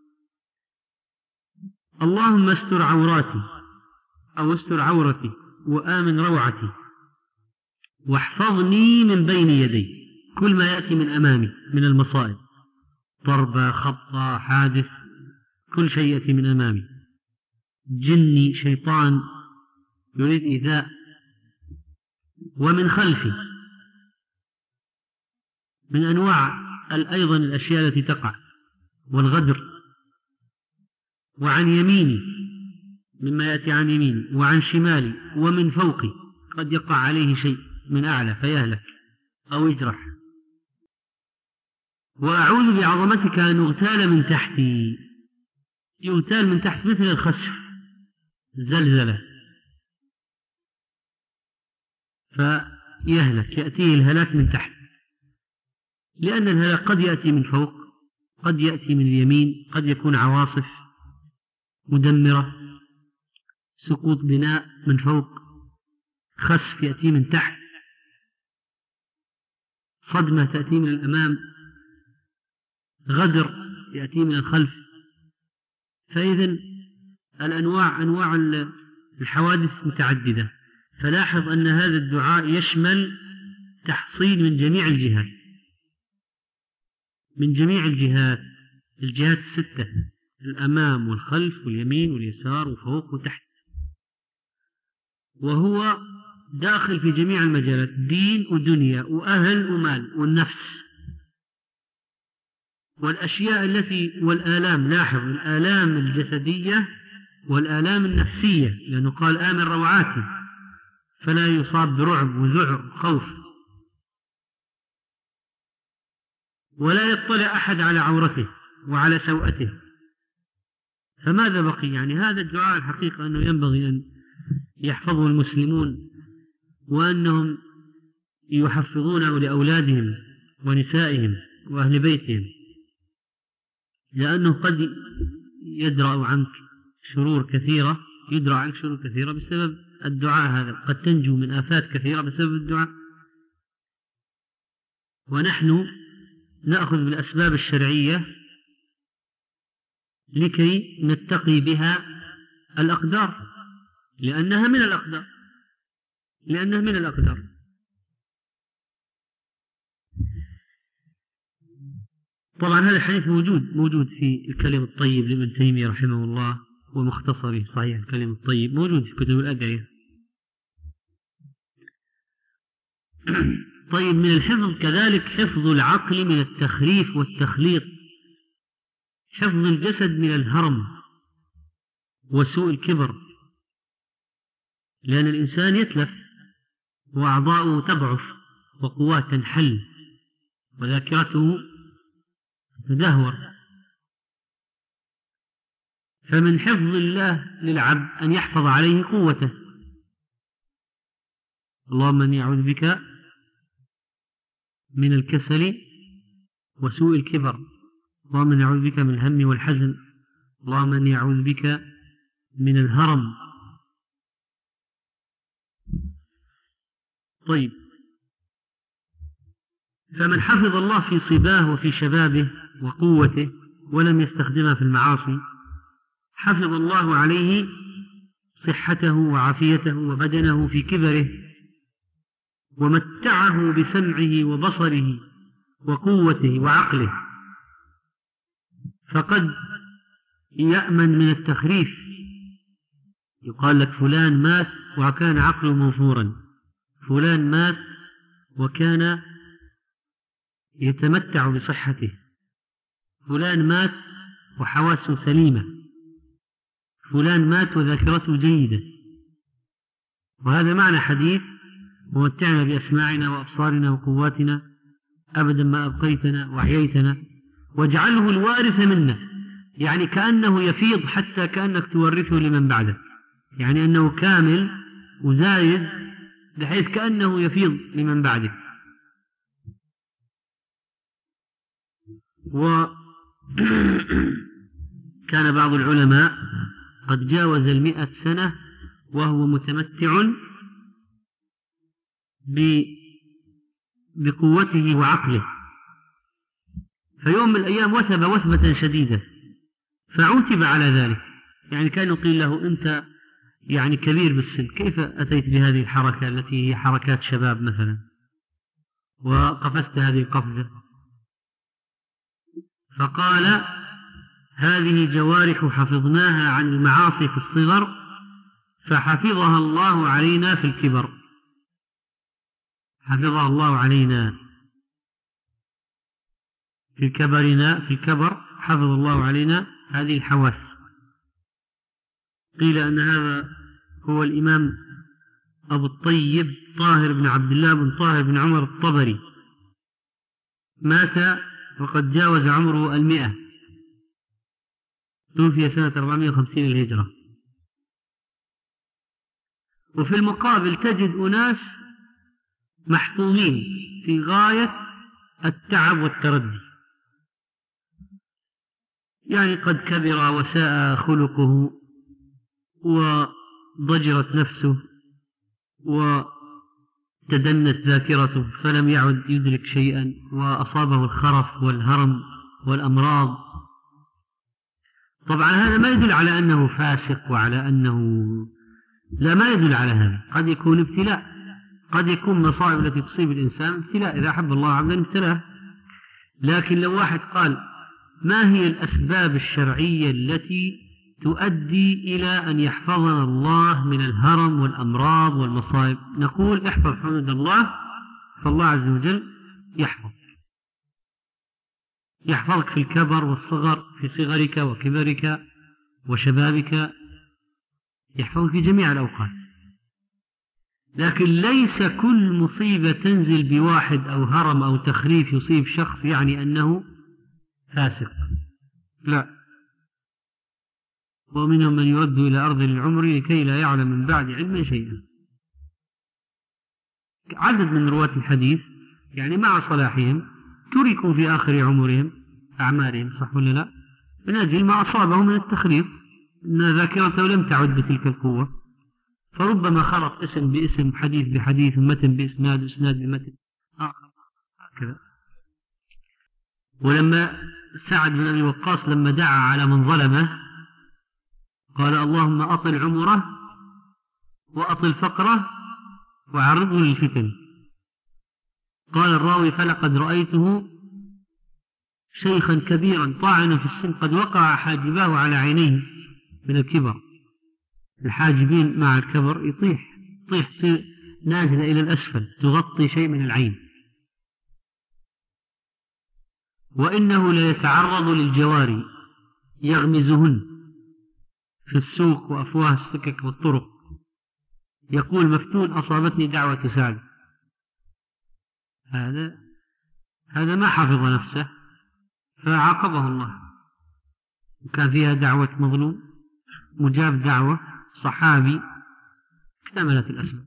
اللهم استر عوراتي أو استر عورتي وآمن روعتي واحفظني من بين يدي، كل ما يأتي من أمامي من المصائب، ضربة خبطة حادث، كل شيء يأتي من أمامي، جني شيطان يريد إيذاء، ومن خلفي من أنواع أيضا الأشياء التي تقع والغدر، وعن يميني مما يأتي عن يميني، وعن شمالي، ومن فوقي قد يقع عليه شيء من أعلى فيهلك أو يجرح، وأعوذ بعظمتك أن أغتال من تحتي. يغتال من تحت مثل الخسف، زلزلة، فيهلك، يأتيه الهلاك من تحت، لأن الهلاك قد يأتي من فوق، قد يأتي من اليمين، قد يكون عواصف مدمرة، سقوط بناء من فوق، خسف يأتي من تحت، صدمة تأتي من الأمام، غدر يأتي من الخلف. فإذن الأنواع أنواع الحوادث متعددة. فلاحظ أن هذا الدعاء يشمل تحصين من جميع الجهات، من جميع الجهات، الجهات الستة، الأمام والخلف واليمين واليسار وفوق وتحت، وهو داخل في جميع المجالات، دين ودنيا وأهل ومال والنفس والأشياء التي والآلام. لاحظ الآلام الجسدية والآلام النفسية، لأنه قال آمن روعاتي، فلا يصاب برعب وذعر خوف، ولا يطلع أحد على عورته وعلى سوءته. فماذا بقي؟ يعني هذا الدعاء الحقيقة أنه ينبغي أن يحفظه المسلمون، وأنهم يحفظونه لأولادهم ونسائهم وأهل بيتهم، لأنه قد يدرأ عنك شرور كثيرة، يدرأ عنك شرور كثيرة بسبب الدعاء هذا، قد تنجو من آفات كثيرة بسبب الدعاء. ونحن نأخذ بالأسباب الشرعية لكي نتقي بها الأقدار، لأنها من الأقدار، لأنها من الأقدار. طبعا هذا الحديث موجود موجود في الكلم الطيب لابن تيمية رحمه الله، ومختصره صحيح الكلم الطيب، موجود في كتب الأدعية. طيب، من الحفظ كذلك حفظ العقل من التخريف والتخليط، حفظ الجسد من الهرم وسوء الكبر، لأن الإنسان يتلف وأعضاؤه تضعف وقوات تنحل وذاكرته تدهور. فمن حفظ الله للعبد أن يحفظ عليه قوته. اللهم إني أعوذ بك من الكسل وسوء الكبر، اللهم إني أعوذ بك من الهم والحزن، اللهم إني أعوذ بك من الهرم. طيب، فمن حفظ الله في صباه وفي شبابه وقوته ولم يستخدمها في المعاصي، حفظ الله عليه صحته وعافيته وبدنه في كبره ومتعه بسمعه وبصره وقوته وعقله، فقد يأمن من التخريف. يقال لك فلان مات وكان عقله موفورا، فلان مات وكان يتمتع بصحته، فلان مات وحواسه سليمة، فلان مات وذاكرته جيدة. وهذا معنى حديث ومتعنا بأسماعنا وأبصارنا وقواتنا أبدا ما أبقيتنا وأحييتنا واجعله الوارث منا، يعني كأنه يفيض حتى كأنك تورثه لمن بعده، يعني أنه كامل وزايد بحيث كأنه يفيض لمن بعده. وكان بعض العلماء قد جاوز المئة سنة وهو متمتع بقوته وعقله، فيوم من الأيام وثب وثبة شديدة فعوتب على ذلك، يعني كان يقول له أنت يعني كبير بالسن، كيف أتيت بهذه الحركة التي هي حركات شباب مثلا وقفزت هذه القفزة؟ فقال هذه جوارح حفظناها عن المعاصي في الصغر فحفظها الله علينا في الكبر، حفظها الله علينا في كبرنا، في الكبر حفظ الله علينا هذه الحواس. قيل أن هذا هو الإمام أبو الطيب طاهر بن عبد الله بن طاهر بن عمر الطبري، مات وقد جاوز عمره المئة، توفي سنة أربعمائة وخمسين الهجرة. وفي المقابل تجد أناس محطومين في غاية التعب والتردي، يعني قد كبر وساء خلقه وضجرت نفسه وتدنت ذاكرته فلم يعد يدرك شيئا، وأصابه الخرف والهرم والأمراض. طبعا هذا ما يدل على أنه فاسق وعلى أنه، لا، ما يدل على هذا، قد يكون ابتلاء، قد يكون مصائب التي تصيب الإنسان ابتلاء، إذا أحب الله عبدا ابتلاه. لكن لو واحد قال ما هي الأسباب الشرعية التي تؤدي إلى أن يحفظنا الله من الهرم والأمراض والمصائب، نقول احفظ حدود الله، فالله عز وجل يحفظ يحفظك في الكبر والصغر، في صغرك وكبرك وشبابك، يحفظك في جميع الأوقات. لكن ليس كل مصيبة تنزل بواحد أو هرم أو تخريف يصيب شخص يعني أنه فاسق، لا. ومنهم من يرد إلى أرض العمر لكي لا يعلم من بعد علم شيئا. عدد من رواة الحديث يعني مع صلاحهم تركوا في آخر عمرهم أعمارهم، صح ولا لا، من أجل ما أصابهم من التخريف، أن ذاكرته لم تعد بتلك القوة، فربما خلط اسم باسم، حديث بحديث، متن بإسناد، إسناد بمتن آخر هكذا. ولما سعد بن أبي وقاص لما دعا على من ظلمه قال اللهم أطل عمره وأطل فقره وعرضه للفتن، قال الراوي فلقد رأيته شيخا كبيرا طاعنا في السن قد وقع حاجباه على عينيه من الكبر، الحاجبين مع الكبر يطيح يطيح تصير نازلة إلى الأسفل تغطي شيء من العين. وإنه ليتعرض للجواري يغمزهن في السوق وأفواه السكك والطرق، يقول مفتون أصابتني دعوة سعد. هذا هذا ما حفظ نفسه فعاقبه الله، وكان فيها دعوة مظلوم، مجاب دعوة، صحابي، اكتملت الأسباب.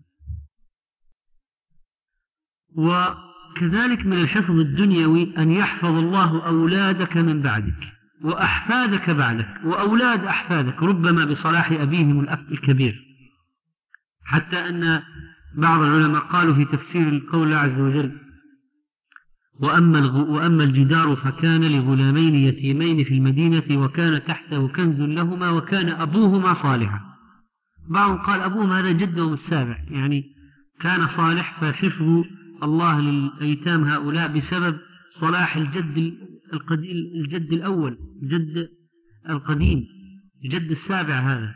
وكذلك من الحفظ الدنيوي أن يحفظ الله أولادك من بعدك وأحفادك بعدك وأولاد أحفادك، ربما بصلاح أبيهم الأب الكبير، حتى أن بعض العلماء قالوا في تفسير القول عز وجل وأما, وأما الجدار فكان لغلامين يتيمين في المدينة وكان تحته كنز لهما وكان أبوهما صالحا. بعضهم قال أبوهما هذا جدهم السابع، يعني كان صالح فحفظ الله للأيتام هؤلاء بسبب صلاح الجد القديم، الجد الأول، الجد القديم، الجد السابع هذا.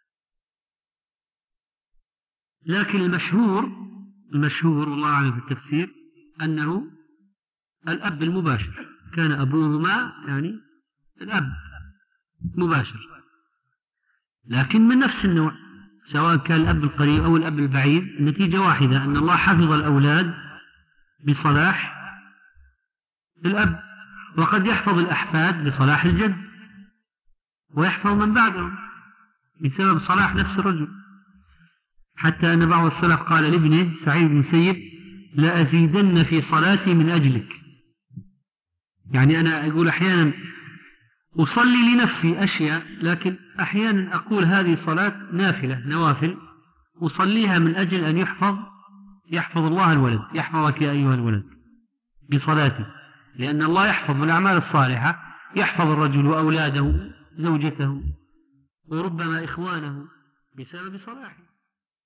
لكن المشهور المشهور والله أعلم في التفسير أنه الأب المباشر، كان أبوهما يعني الأب مباشر، لكن من نفس النوع، سواء كان الأب القريب أو الأب البعيد، النتيجة واحدة، أن الله حفظ الأولاد بصلاح الأب، وقد يحفظ الأحفاد بصلاح الجد، ويحفظ من بعدهم بسبب صلاح نفس الرجل. حتى أن بعض السلف قال لابنه سعيد بن سيب: لأزيدن في صلاتي من أجلك. يعني أنا أقول أحيانا أصلي لنفسي أشياء، لكن أحيانا أقول هذه صلاة نافلة، نوافل، أصليها من أجل أن يحفظ يحفظ الله الولد، يحفظك يا أيها الولد بصلاتي، لأن الله يحفظ الأعمال الصالحة، يحفظ الرجل وأولاده، زوجته، وربما إخوانه بسبب صلاحه.